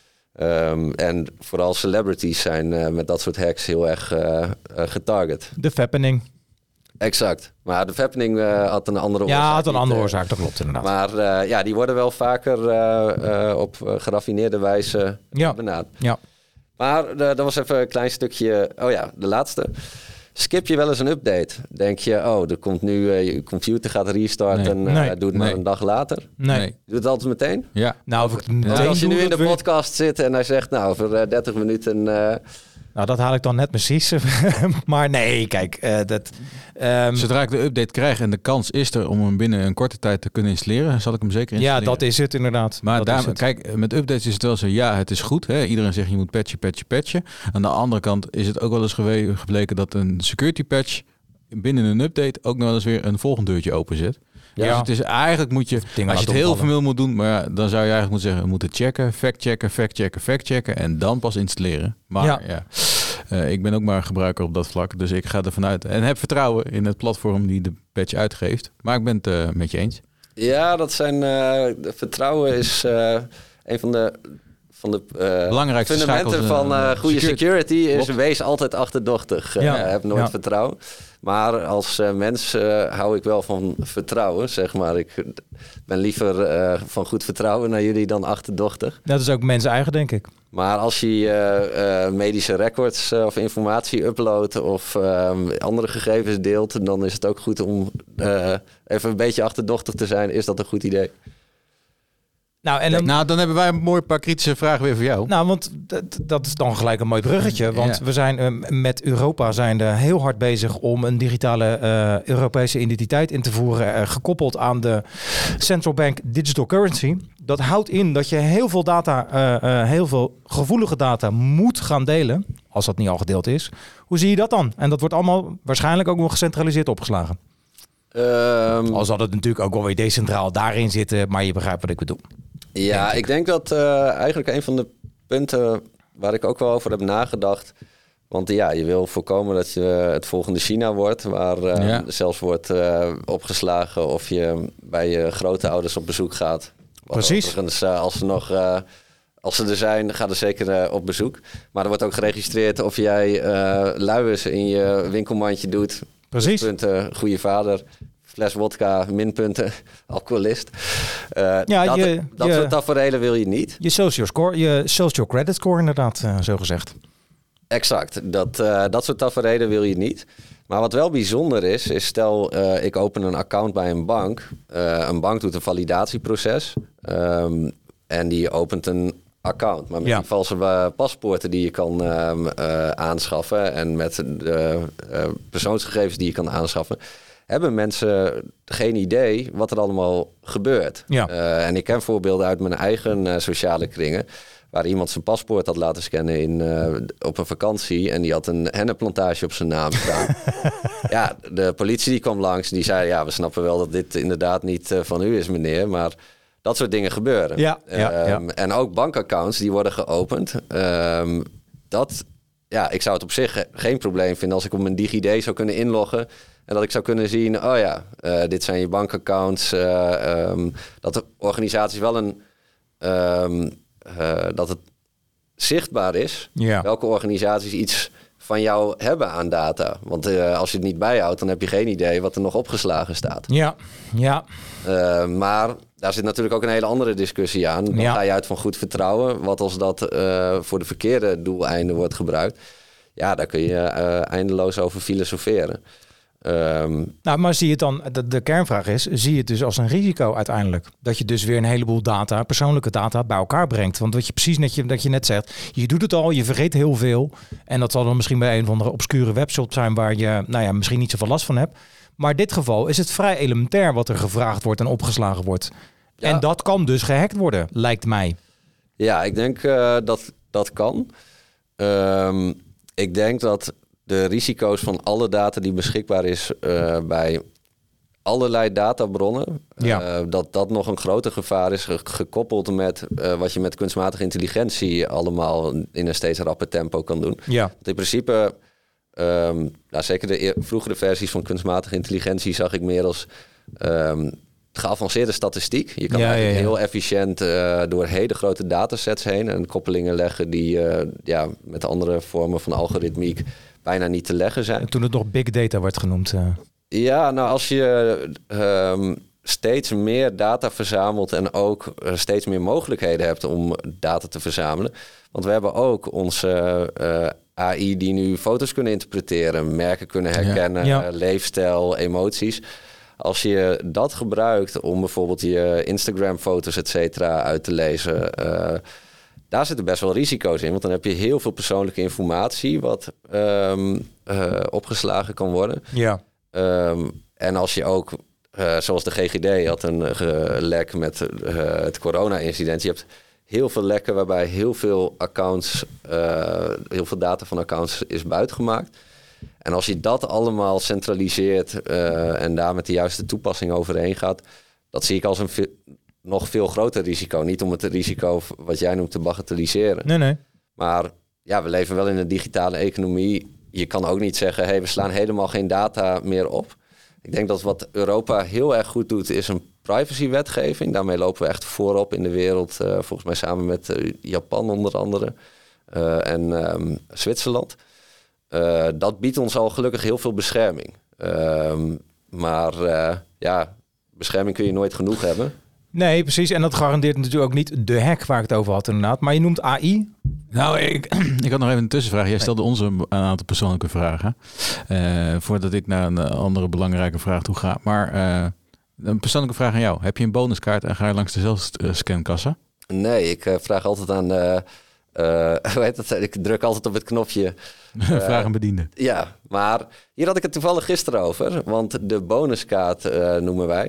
Speaker 6: En vooral celebrities zijn met dat soort hacks heel erg getarget.
Speaker 5: De fappening.
Speaker 6: Exact. Maar de fappening had een andere oorzaak.
Speaker 5: Ja, had een andere oorzaak, dat klopt inderdaad.
Speaker 6: Maar die worden wel vaker op geraffineerde wijze benaderd.
Speaker 5: Ja.
Speaker 6: Maar dat was even een klein stukje... Oh ja, de laatste. Skip je wel eens een update? Denk je, er komt nu... je computer gaat restarten en doe het maar een dag later?
Speaker 5: Nee.
Speaker 6: Doe het altijd meteen?
Speaker 4: Ja.
Speaker 5: Nou, of ik het meteen
Speaker 6: Als je
Speaker 5: doe,
Speaker 6: nu in de
Speaker 5: dat
Speaker 6: podcast zit en hij zegt... Nou, over 30 minuten...
Speaker 5: Nou, dat haal ik dan net precies. Maar nee, kijk.
Speaker 4: Zodra ik de update krijg en de kans is er om hem binnen een korte tijd te kunnen installeren, zal ik hem zeker installeren.
Speaker 5: Ja, dat is het inderdaad.
Speaker 4: Maar kijk, met updates is het wel zo, het is goed. Hè? Iedereen zegt je moet patchen. Aan de andere kant is het ook wel eens gebleken dat een security patch binnen een update ook nog wel eens weer een volgend deurtje openzet. Ja. Dus het is eigenlijk als je het heel formeel moet doen, maar dan zou je eigenlijk moeten zeggen, we moeten checken, fact-checken en dan pas installeren. Maar ik ben ook maar een gebruiker op dat vlak, dus ik ga ervan uit en heb vertrouwen in het platform die de patch uitgeeft. Maar ik ben het met je eens. Ja,
Speaker 6: dat zijn vertrouwen is een van de
Speaker 4: belangrijkste
Speaker 6: fundamenten van goede security is wees altijd achterdochtig. Heb nooit vertrouwen. Maar als mens hou ik wel van vertrouwen, zeg maar. Ik ben liever van goed vertrouwen naar jullie dan achterdochtig.
Speaker 5: Dat is ook mensen eigen, denk ik.
Speaker 6: Maar als je medische records of informatie uploadt of andere gegevens deelt, dan is het ook goed om even een beetje achterdochtig te zijn. Is dat een goed idee?
Speaker 4: Dan hebben wij een mooi paar kritische vragen weer voor jou.
Speaker 5: Nou, want dat is dan gelijk een mooi bruggetje. Want we zijn met Europa heel hard bezig om een digitale Europese identiteit in te voeren. Gekoppeld aan de Central Bank Digital Currency. Dat houdt in dat je heel veel data, heel veel gevoelige data moet gaan delen. Als dat niet al gedeeld is. Hoe zie je dat dan? En dat wordt allemaal waarschijnlijk ook nog gecentraliseerd opgeslagen. Al zal het natuurlijk ook wel weer decentraal daarin zitten. Maar je begrijpt wat ik bedoel.
Speaker 6: Ja, ik denk dat eigenlijk een van de punten waar ik ook wel over heb nagedacht. Want je wil voorkomen dat je het volgende China wordt. Waar zelfs wordt opgeslagen of je bij je grootouders op bezoek gaat.
Speaker 5: Precies.
Speaker 6: Overigens, als ze er zijn, ga er zeker op bezoek. Maar er wordt ook geregistreerd of jij luiers in je winkelmandje doet.
Speaker 5: Precies.
Speaker 6: Punten, goede vader. Fles wodka, minpunten, alcoholist. Dat soort taferelen wil je niet.
Speaker 5: Je social score, je social credit score inderdaad, zo gezegd.
Speaker 6: Exact. Dat soort taferelen wil je niet. Maar wat wel bijzonder is stel ik open een account bij een bank. Een bank doet een validatieproces. En die opent een account. Maar met die valse paspoorten die je kan aanschaffen. En met de persoonsgegevens die je kan aanschaffen. Hebben mensen geen idee wat er allemaal gebeurt. Ja. En ik ken voorbeelden uit mijn eigen sociale kringen. waar iemand zijn paspoort had laten scannen op een vakantie. En die had een hennepplantage op zijn naam staan. Ja, de politie die kwam langs. Die zei, ja, we snappen wel dat dit inderdaad niet van u is, meneer. Maar dat soort dingen gebeuren.
Speaker 5: Ja.
Speaker 6: En ook bankaccounts die worden geopend. Ik zou het op zich geen probleem vinden als ik op mijn DigiD zou kunnen inloggen. En dat ik zou kunnen zien, dit zijn je bankaccounts. Dat de organisaties wel dat het zichtbaar is.
Speaker 5: Ja.
Speaker 6: Welke organisaties iets van jou hebben aan data. Want als je het niet bijhoudt, dan heb je geen idee wat er nog opgeslagen staat.
Speaker 5: Ja.
Speaker 6: Maar daar zit natuurlijk ook een hele andere discussie aan. Dan ga je uit van goed vertrouwen. Wat als dat voor de verkeerde doeleinden wordt gebruikt? Ja, daar kun je eindeloos over filosoferen.
Speaker 5: Maar zie je het dan, de kernvraag is, zie je het dus als een risico uiteindelijk? Dat je dus weer een heleboel data, persoonlijke data, bij elkaar brengt. Want wat je precies dat je net zegt, je doet het al, je vergeet heel veel. En dat zal dan misschien bij een of andere obscure webshop zijn waar je misschien niet zoveel last van hebt. Maar in dit geval is het vrij elementair wat er gevraagd wordt en opgeslagen wordt. Ja. En dat kan dus gehackt worden, lijkt mij.
Speaker 6: Ja, ik denk dat kan. Ik denk dat de risico's van alle data die beschikbaar is bij allerlei databronnen, dat nog een groter gevaar is, gekoppeld met wat je met kunstmatige intelligentie allemaal in een steeds rapper tempo kan doen.
Speaker 5: Ja.
Speaker 6: Want in principe, zeker de vroegere versies van kunstmatige intelligentie zag ik meer als geavanceerde statistiek. Je kan heel efficiënt door hele grote datasets heen en koppelingen leggen die met andere vormen van algoritmiek bijna niet te leggen zijn.
Speaker 5: En toen het nog big data werd genoemd.
Speaker 6: Ja, nou als je steeds meer data verzamelt en ook steeds meer mogelijkheden hebt om data te verzamelen. Want we hebben ook onze AI die nu foto's kunnen interpreteren, merken kunnen herkennen, leefstijl, emoties. Als je dat gebruikt om bijvoorbeeld je Instagram-foto's, et cetera, uit te lezen, daar zitten best wel risico's in. Want dan heb je heel veel persoonlijke informatie wat opgeslagen kan worden.
Speaker 5: Ja.
Speaker 6: En als je ook, zoals de GGD had een lek met het corona-incident. Je hebt heel veel lekken waarbij heel veel accounts, heel veel data van accounts is buitgemaakt. En als je dat allemaal centraliseert en daar met de juiste toepassing overheen gaat, dat zie ik als een nog veel groter risico. Niet om het risico wat jij noemt te bagatelliseren.
Speaker 5: Nee.
Speaker 6: Maar ja, we leven wel in een digitale economie. Je kan ook niet zeggen, hey, we slaan helemaal geen data meer op. Ik denk dat wat Europa heel erg goed doet, is een privacywetgeving. Daarmee lopen we echt voorop in de wereld. Volgens mij samen met Japan onder andere en Zwitserland. Dat biedt ons al gelukkig heel veel bescherming. Maar bescherming kun je nooit genoeg hebben.
Speaker 5: Nee, precies. En dat garandeert natuurlijk ook niet de hack waar ik het over had inderdaad. Maar je noemt AI.
Speaker 4: Nou, ik had nog even een tussenvraag. Jij stelde ons een aantal persoonlijke vragen. Voordat ik naar een andere belangrijke vraag toe ga. Maar een persoonlijke vraag aan jou. Heb je een bonuskaart en ga je langs de zelfscankassa?
Speaker 6: Nee, ik vraag altijd aan... hoe heet dat? Ik druk altijd op het knopje.
Speaker 4: Vraag een bediende.
Speaker 6: Ja, maar hier had ik het toevallig gisteren over. Want de bonuskaart noemen wij.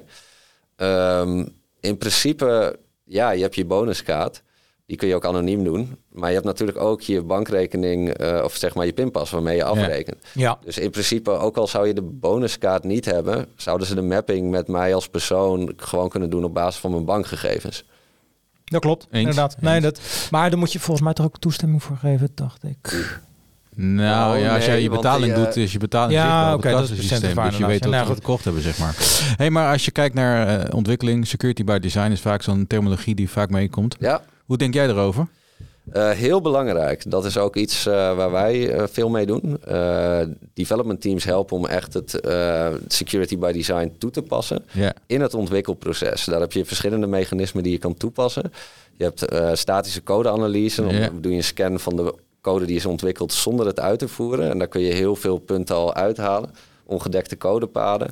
Speaker 6: In principe, je hebt je bonuskaart. Die kun je ook anoniem doen. Maar je hebt natuurlijk ook je bankrekening of zeg maar je pinpas waarmee je afrekent.
Speaker 5: Ja.
Speaker 6: Dus in principe, ook al zou je de bonuskaart niet hebben, zouden ze de mapping met mij als persoon gewoon kunnen doen op basis van mijn bankgegevens.
Speaker 5: Dat klopt, inderdaad. Nee, maar daar moet je volgens mij toch ook toestemming voor geven, dacht ik.
Speaker 4: Nou als jij je betaling doet, is je betaling zichtbaar op het kassensysteem. Dus je weet wat we gekocht hebben, zeg maar. Hey, maar als je kijkt naar ontwikkeling, security by design is vaak zo'n terminologie die vaak meekomt.
Speaker 6: Ja.
Speaker 4: Hoe denk jij erover?
Speaker 6: Heel belangrijk. Dat is ook iets waar wij veel mee doen. Development teams helpen om echt het security by design toe te passen in het ontwikkelproces. Daar heb je verschillende mechanismen die je kan toepassen. Je hebt statische codeanalyse. Dan doe je een scan van de code die is ontwikkeld zonder het uit te voeren. En daar kun je heel veel punten al uithalen. Ongedekte codepaden.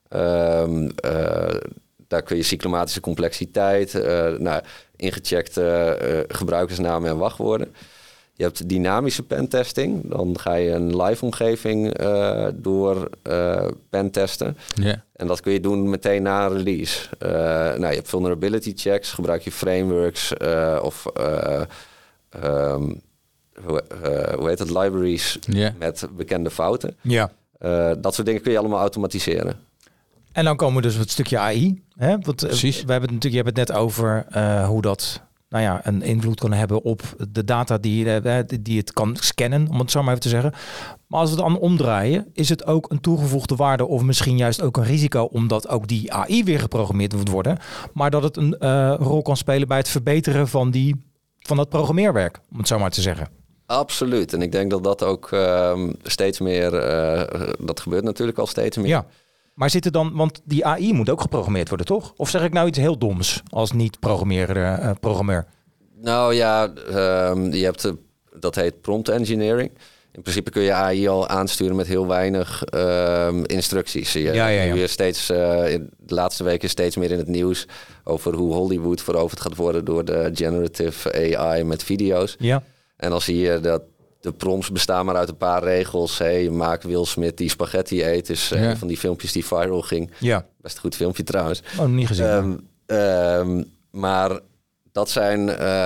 Speaker 6: Daar kun je cyclomatische complexiteit, ingecheckte gebruikersnamen en wachtwoorden. Je hebt dynamische pentesting. Dan ga je een live omgeving door pentesten. Yeah. En dat kun je doen meteen na een release. Je hebt vulnerability checks. Gebruik je frameworks of hoe heet het, libraries met bekende fouten.
Speaker 5: Ja.
Speaker 6: Dat soort dingen kun je allemaal automatiseren.
Speaker 5: En dan komen we dus op het stukje AI. Hè? Want,
Speaker 4: Precies.
Speaker 5: we hebben het natuurlijk, je hebt het net over hoe dat een invloed kan hebben op de data die het kan scannen, om het zo maar even te zeggen. Maar als we het dan omdraaien, is het ook een toegevoegde waarde of misschien juist ook een risico, omdat ook die AI weer geprogrammeerd moet worden, maar dat het een rol kan spelen bij het verbeteren van dat programmeerwerk, om het zo maar te zeggen.
Speaker 6: Absoluut. En ik denk dat dat ook steeds meer, dat gebeurt natuurlijk al steeds meer.
Speaker 5: Ja. Maar zit er dan, want die AI moet ook geprogrammeerd worden, toch? Of zeg ik nou iets heel doms als niet-programmeur?
Speaker 6: Nou ja, je hebt, dat heet prompt engineering. In principe kun je AI al aansturen met heel weinig instructies. Nu weer steeds, in de laatste weken steeds meer in het nieuws over hoe Hollywood veroverd gaat worden door de generative AI met video's. Ja. En dan zie je dat de prompts bestaan maar uit een paar regels. Hey, maak Will Smith die spaghetti eet. Is een van die filmpjes die viral ging. Ja. Best een goed filmpje trouwens.
Speaker 5: Oh, niet gezien.
Speaker 6: Maar dat zijn...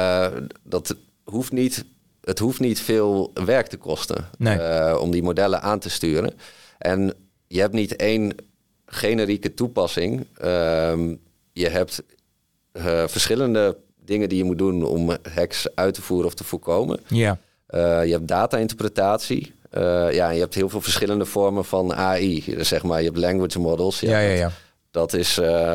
Speaker 6: Het hoeft niet veel werk te kosten om die modellen aan te sturen. En je hebt niet één generieke toepassing. Je hebt verschillende dingen die je moet doen om hacks uit te voeren of te voorkomen. Ja. Je hebt data-interpretatie. Je hebt heel veel verschillende vormen van AI. Zeg maar, je hebt language models. Dat is...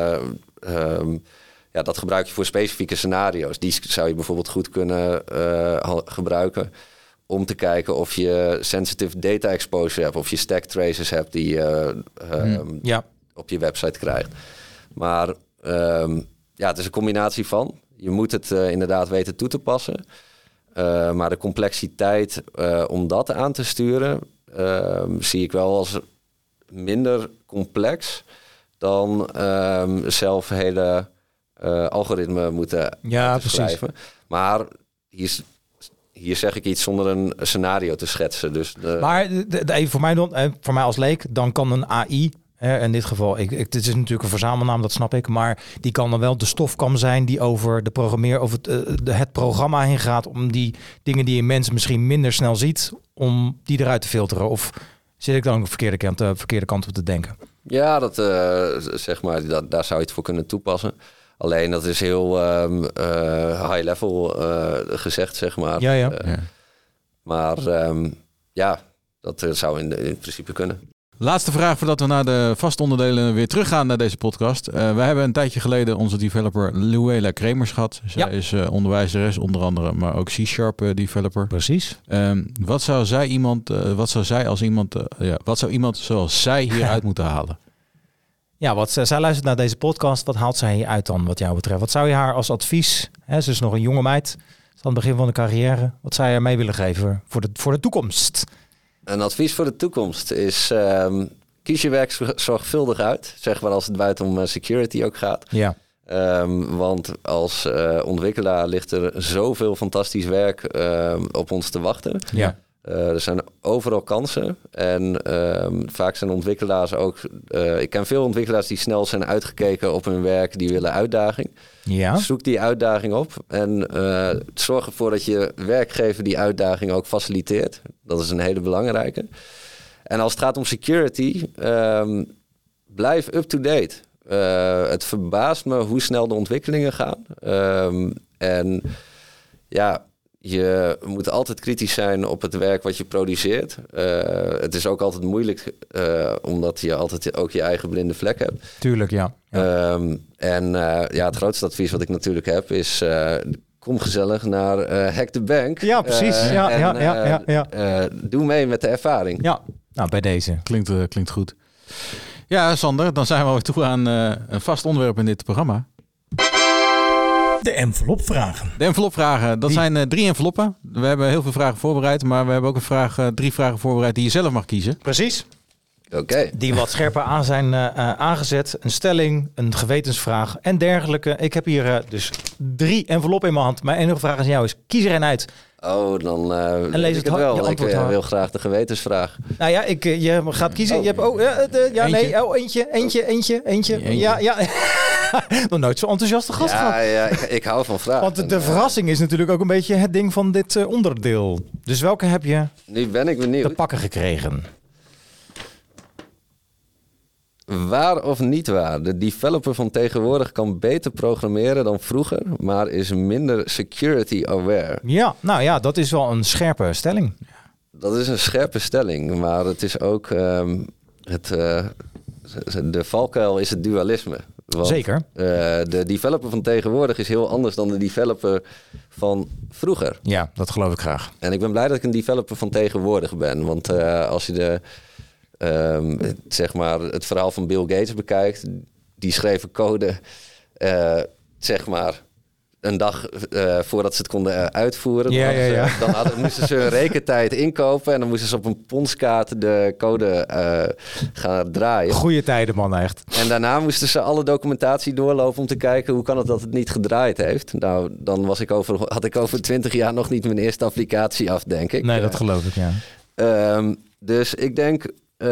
Speaker 6: dat gebruik je voor specifieke scenario's. Die zou je bijvoorbeeld goed kunnen gebruiken om te kijken of je sensitive data exposure hebt, of je stack traces hebt die je op je website krijgt. Maar het is een combinatie van. Je moet het inderdaad weten toe te passen. Maar de complexiteit om dat aan te sturen zie ik wel als minder complex dan zelf hele algoritme moeten schrijven. Maar hier zeg ik iets zonder een scenario te schetsen. Dus
Speaker 5: maar even voor mij als leek, dan kan een AI... in dit geval, het is natuurlijk een verzamelnaam, dat snap ik. Maar die kan dan wel de stofkam zijn die over de programmeer, over het programma heen gaat, om die dingen die een mens misschien minder snel ziet, om die eruit te filteren. Of zit ik dan op de verkeerde kant op te denken? Ja,
Speaker 6: zeg maar, daar zou je het voor kunnen toepassen. Alleen dat is heel high level gezegd, zeg maar. Maar dat zou in principe kunnen.
Speaker 4: Laatste vraag voordat we naar de vaste onderdelen weer teruggaan naar deze podcast. We hebben een tijdje geleden onze developer Luella Kremers gehad. Zij is onderwijzeres onder andere, maar ook C# developer.
Speaker 5: Precies.
Speaker 4: Wat zou iemand zoals zij hieruit moeten halen?
Speaker 5: Ja, zij luistert naar deze podcast. Wat haalt zij hieruit dan, wat jou betreft? Wat zou je haar als advies, ze is nog een jonge meid, aan het begin van de carrière, wat zou je haar mee willen geven voor de toekomst?
Speaker 6: Een advies voor de toekomst is, kies je werk zorgvuldig uit. Zeg maar als het buiten om security ook gaat. Ja. Want als ontwikkelaar ligt er zoveel fantastisch werk op ons te wachten. Ja. Er zijn overal kansen. En vaak zijn ontwikkelaars ook... ik ken veel ontwikkelaars die snel zijn uitgekeken op hun werk. Die willen uitdaging. Ja. Zoek die uitdaging op. En zorg ervoor dat je werkgever die uitdaging ook faciliteert. Dat is een hele belangrijke. En als het gaat om security... blijf up-to-date. Het verbaast me hoe snel de ontwikkelingen gaan. Je moet altijd kritisch zijn op het werk wat je produceert. Het is ook altijd moeilijk, omdat je altijd ook je eigen blinde vlek hebt.
Speaker 5: Tuurlijk, ja.
Speaker 6: Het grootste advies wat ik natuurlijk heb is... kom gezellig naar Hack the Bank.
Speaker 5: Ja, precies.
Speaker 6: Doe mee met de ervaring.
Speaker 5: Ja, nou bij deze.
Speaker 4: Klinkt goed. Ja, Sander, dan zijn we alweer toe aan een vast onderwerp in dit programma.
Speaker 1: De envelopvragen.
Speaker 4: De envelopvragen, dat zijn 3 enveloppen. We hebben heel veel vragen voorbereid, maar we hebben ook 3 vragen voorbereid die je zelf mag kiezen.
Speaker 5: Precies.
Speaker 6: Oké.
Speaker 5: Die wat scherper aan zijn aangezet. Een stelling, een gewetensvraag en dergelijke. Ik heb hier dus 3 enveloppen in mijn hand. Mijn enige vraag aan jou is, kies er een uit.
Speaker 6: Oh, dan lees ik het wel. Ik wil graag de gewetensvraag.
Speaker 5: Nou ja, je gaat kiezen. Je hebt eentje. Ja. Nog nooit zo'n enthousiaste gast gehad.
Speaker 6: Ja, ik hou van vragen.
Speaker 5: Want de verrassing is natuurlijk ook een beetje het ding van dit onderdeel. Dus welke heb je
Speaker 6: Nu ben ik benieuwd.
Speaker 5: te pakken gekregen?
Speaker 6: Waar of niet waar? De developer van tegenwoordig kan beter programmeren dan vroeger, maar is minder security aware.
Speaker 5: Ja, nou ja, dat is wel een scherpe stelling.
Speaker 6: Dat is een scherpe stelling, maar het is ook de valkuil is het dualisme. Want,
Speaker 5: Zeker.
Speaker 6: De developer van tegenwoordig is heel anders dan de developer van vroeger.
Speaker 5: Ja, dat geloof ik graag.
Speaker 6: En ik ben blij dat ik een developer van tegenwoordig ben. Want als je zeg maar het verhaal van Bill Gates bekijkt, die schreven code zeg maar een dag voordat ze het konden uitvoeren. Dan moesten ze hun rekentijd inkopen en dan moesten ze op een ponskaart de code gaan draaien.
Speaker 5: Goeie tijden, man, echt.
Speaker 6: En daarna moesten ze alle documentatie doorlopen om te kijken hoe kan het dat het niet gedraaid heeft. Nou, dan had ik over 20 jaar nog niet mijn eerste applicatie af, denk ik.
Speaker 5: Nee, dat geloof ik, ja.
Speaker 6: Dus ik denk,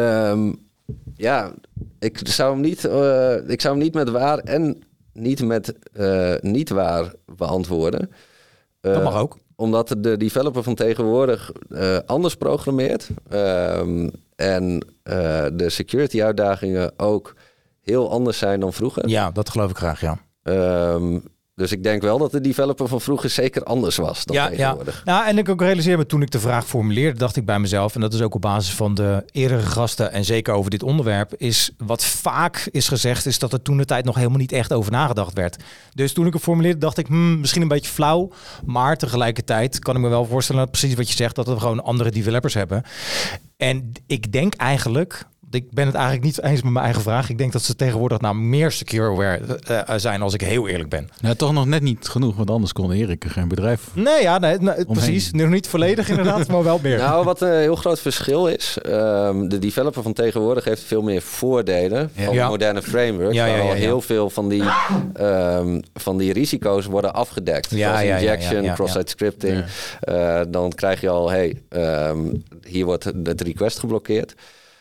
Speaker 6: ik zou hem niet met waar en niet met niet waar beantwoorden.
Speaker 5: Dat mag ook.
Speaker 6: Omdat de developer van tegenwoordig anders programmeert. En de security uitdagingen ook heel anders zijn dan vroeger.
Speaker 5: Ja, dat geloof ik graag, ja.
Speaker 6: Dus ik denk wel dat de developer van vroeger zeker anders was dan tegenwoordig.
Speaker 5: Ja, en ik ook realiseer me toen ik de vraag formuleerde, dacht ik bij mezelf, en dat is ook op basis van de eerdere gasten en zeker over dit onderwerp, is wat vaak is gezegd, is dat er toen de tijd nog helemaal niet echt over nagedacht werd. Dus toen ik het formuleerde, dacht ik, misschien een beetje flauw, maar tegelijkertijd kan ik me wel voorstellen, precies wat je zegt, dat we gewoon andere developers hebben. En ik denk eigenlijk, ik ben het eigenlijk niet eens met mijn eigen vraag. Ik denk dat ze tegenwoordig meer secure aware zijn, als ik heel eerlijk ben.
Speaker 4: Nou, toch nog net niet genoeg, want anders kon Erik geen bedrijf.
Speaker 5: Nee, precies. Nog niet volledig inderdaad, maar wel meer.
Speaker 6: Nou, wat een heel groot verschil is, de developer van tegenwoordig heeft veel meer voordelen van moderne frameworks. Waar heel veel van die risico's worden afgedekt. Zoals injection, cross-site scripting. Ja. Dan krijg je al, hier wordt het request geblokkeerd.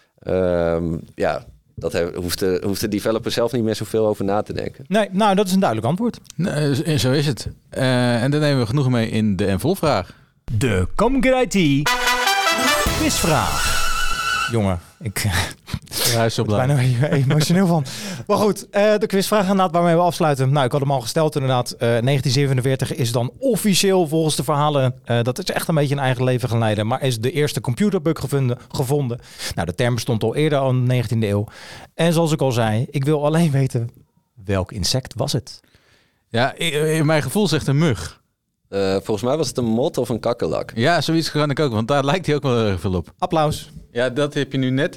Speaker 6: Hoeft de developer zelf niet meer zoveel over na te denken.
Speaker 5: Nee, nou, dat is een duidelijk antwoord.
Speaker 4: Nee, zo is het. En daar nemen we genoeg mee in de envelopvraag.
Speaker 5: De Comget IT quizvraag. Jongen, ik word bijna emotioneel van. Maar goed, de quizvraag inderdaad waarmee we afsluiten. Nou, ik had hem al gesteld inderdaad. 1947 is dan officieel volgens de verhalen, dat is echt een beetje een eigen leven gaan leiden, maar is de eerste computerbug gevonden. Nou, de term bestond al eerder, al in de 19e eeuw. En zoals ik al zei, ik wil alleen weten, welk insect was het?
Speaker 4: Ja, in mijn gevoel zegt een mug.
Speaker 6: Volgens mij was het een mot of een kakkelak.
Speaker 4: Ja, zoiets kan ik ook, want daar lijkt hij ook wel erg veel op.
Speaker 5: Applaus.
Speaker 4: Ja, dat heb je nu net...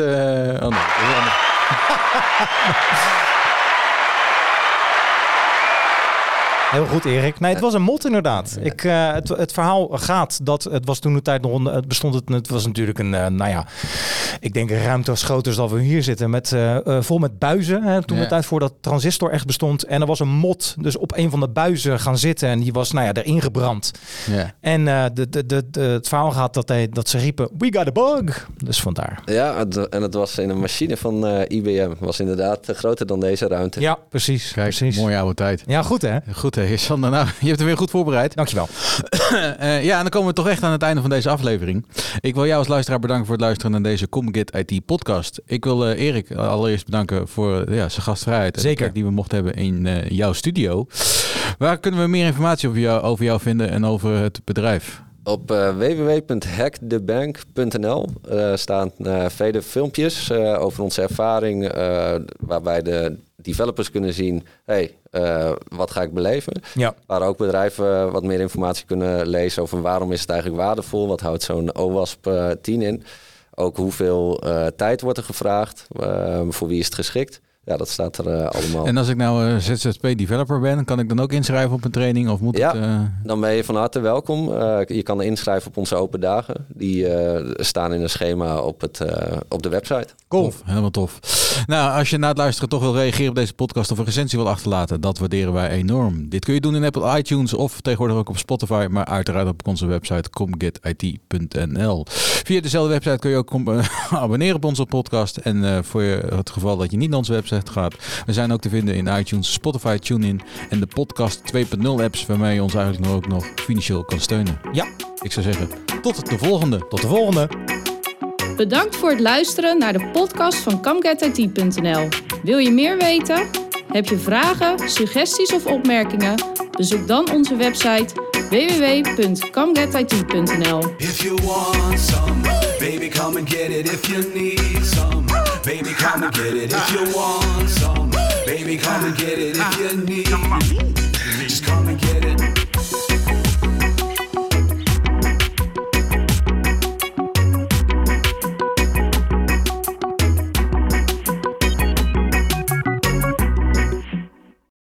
Speaker 5: Heel goed, Erik. Nee, het was een mot inderdaad. Het verhaal gaat dat het was toen de tijd nog het was natuurlijk een ik denk een ruimte als groter als dat we hier zitten, vol met buizen. Toen de tijd voordat transistor echt bestond. En er was een mot dus op een van de buizen gaan zitten en die was erin gebrand. Ja. En het verhaal gaat dat ze riepen, we got a bug. Dus vandaar.
Speaker 6: Ja, en het was in een machine van IBM. Was inderdaad groter dan deze ruimte.
Speaker 5: Ja, precies.
Speaker 4: Kijk, precies. Mooie oude tijd.
Speaker 5: Ja, goed hè?
Speaker 4: Goed hè, Sander. Nou, je hebt er weer goed voorbereid.
Speaker 5: Dankjewel.
Speaker 4: En dan komen we toch echt aan het einde van deze aflevering. Ik wil jou als luisteraar bedanken voor het luisteren naar deze Comget IT podcast. Ik wil Erik allereerst bedanken voor zijn gastvrijheid.
Speaker 5: Zeker.
Speaker 4: Die we mochten hebben in jouw studio. Waar kunnen we meer informatie over jou vinden en over het bedrijf?
Speaker 6: Op www.hackthebank.nl staan vele filmpjes over onze ervaring, waarbij de developers kunnen zien, wat ga ik beleven? Ja. Waar ook bedrijven wat meer informatie kunnen lezen over waarom is het eigenlijk waardevol, wat houdt zo'n OWASP 10 in? Ook hoeveel tijd wordt er gevraagd, voor wie is het geschikt? Ja, dat staat er allemaal.
Speaker 4: En als ik nou ZZP-developer ben, kan ik dan ook inschrijven op een training? Of moet
Speaker 6: dan ben je van harte welkom. Je kan inschrijven op onze open dagen. Die staan in een schema op de website.
Speaker 4: Cool. Tof, helemaal tof. Nou, als je na het luisteren toch wil reageren op deze podcast of een recensie wil achterlaten, dat waarderen wij enorm. Dit kun je doen in Apple iTunes of tegenwoordig ook op Spotify, maar uiteraard op onze website comgetit.nl. Via dezelfde website kun je ook abonneren op onze podcast. En voor het geval dat je niet naar onze website slecht gaat. We zijn ook te vinden in iTunes, Spotify, TuneIn en de podcast 2.0 apps waarmee je ons eigenlijk ook nog financieel kan steunen.
Speaker 5: Ja.
Speaker 4: Ik zou zeggen, tot de volgende.
Speaker 5: Tot de volgende.
Speaker 3: Bedankt voor het luisteren naar de podcast van ComeGetIT.nl. Wil je meer weten? Heb je vragen, suggesties of opmerkingen? Bezoek dan onze website www.comegetit.nl.
Speaker 2: If you want some, baby, come and get it. If you need some, baby, come and get it. If you want some, baby, come and get it. If you need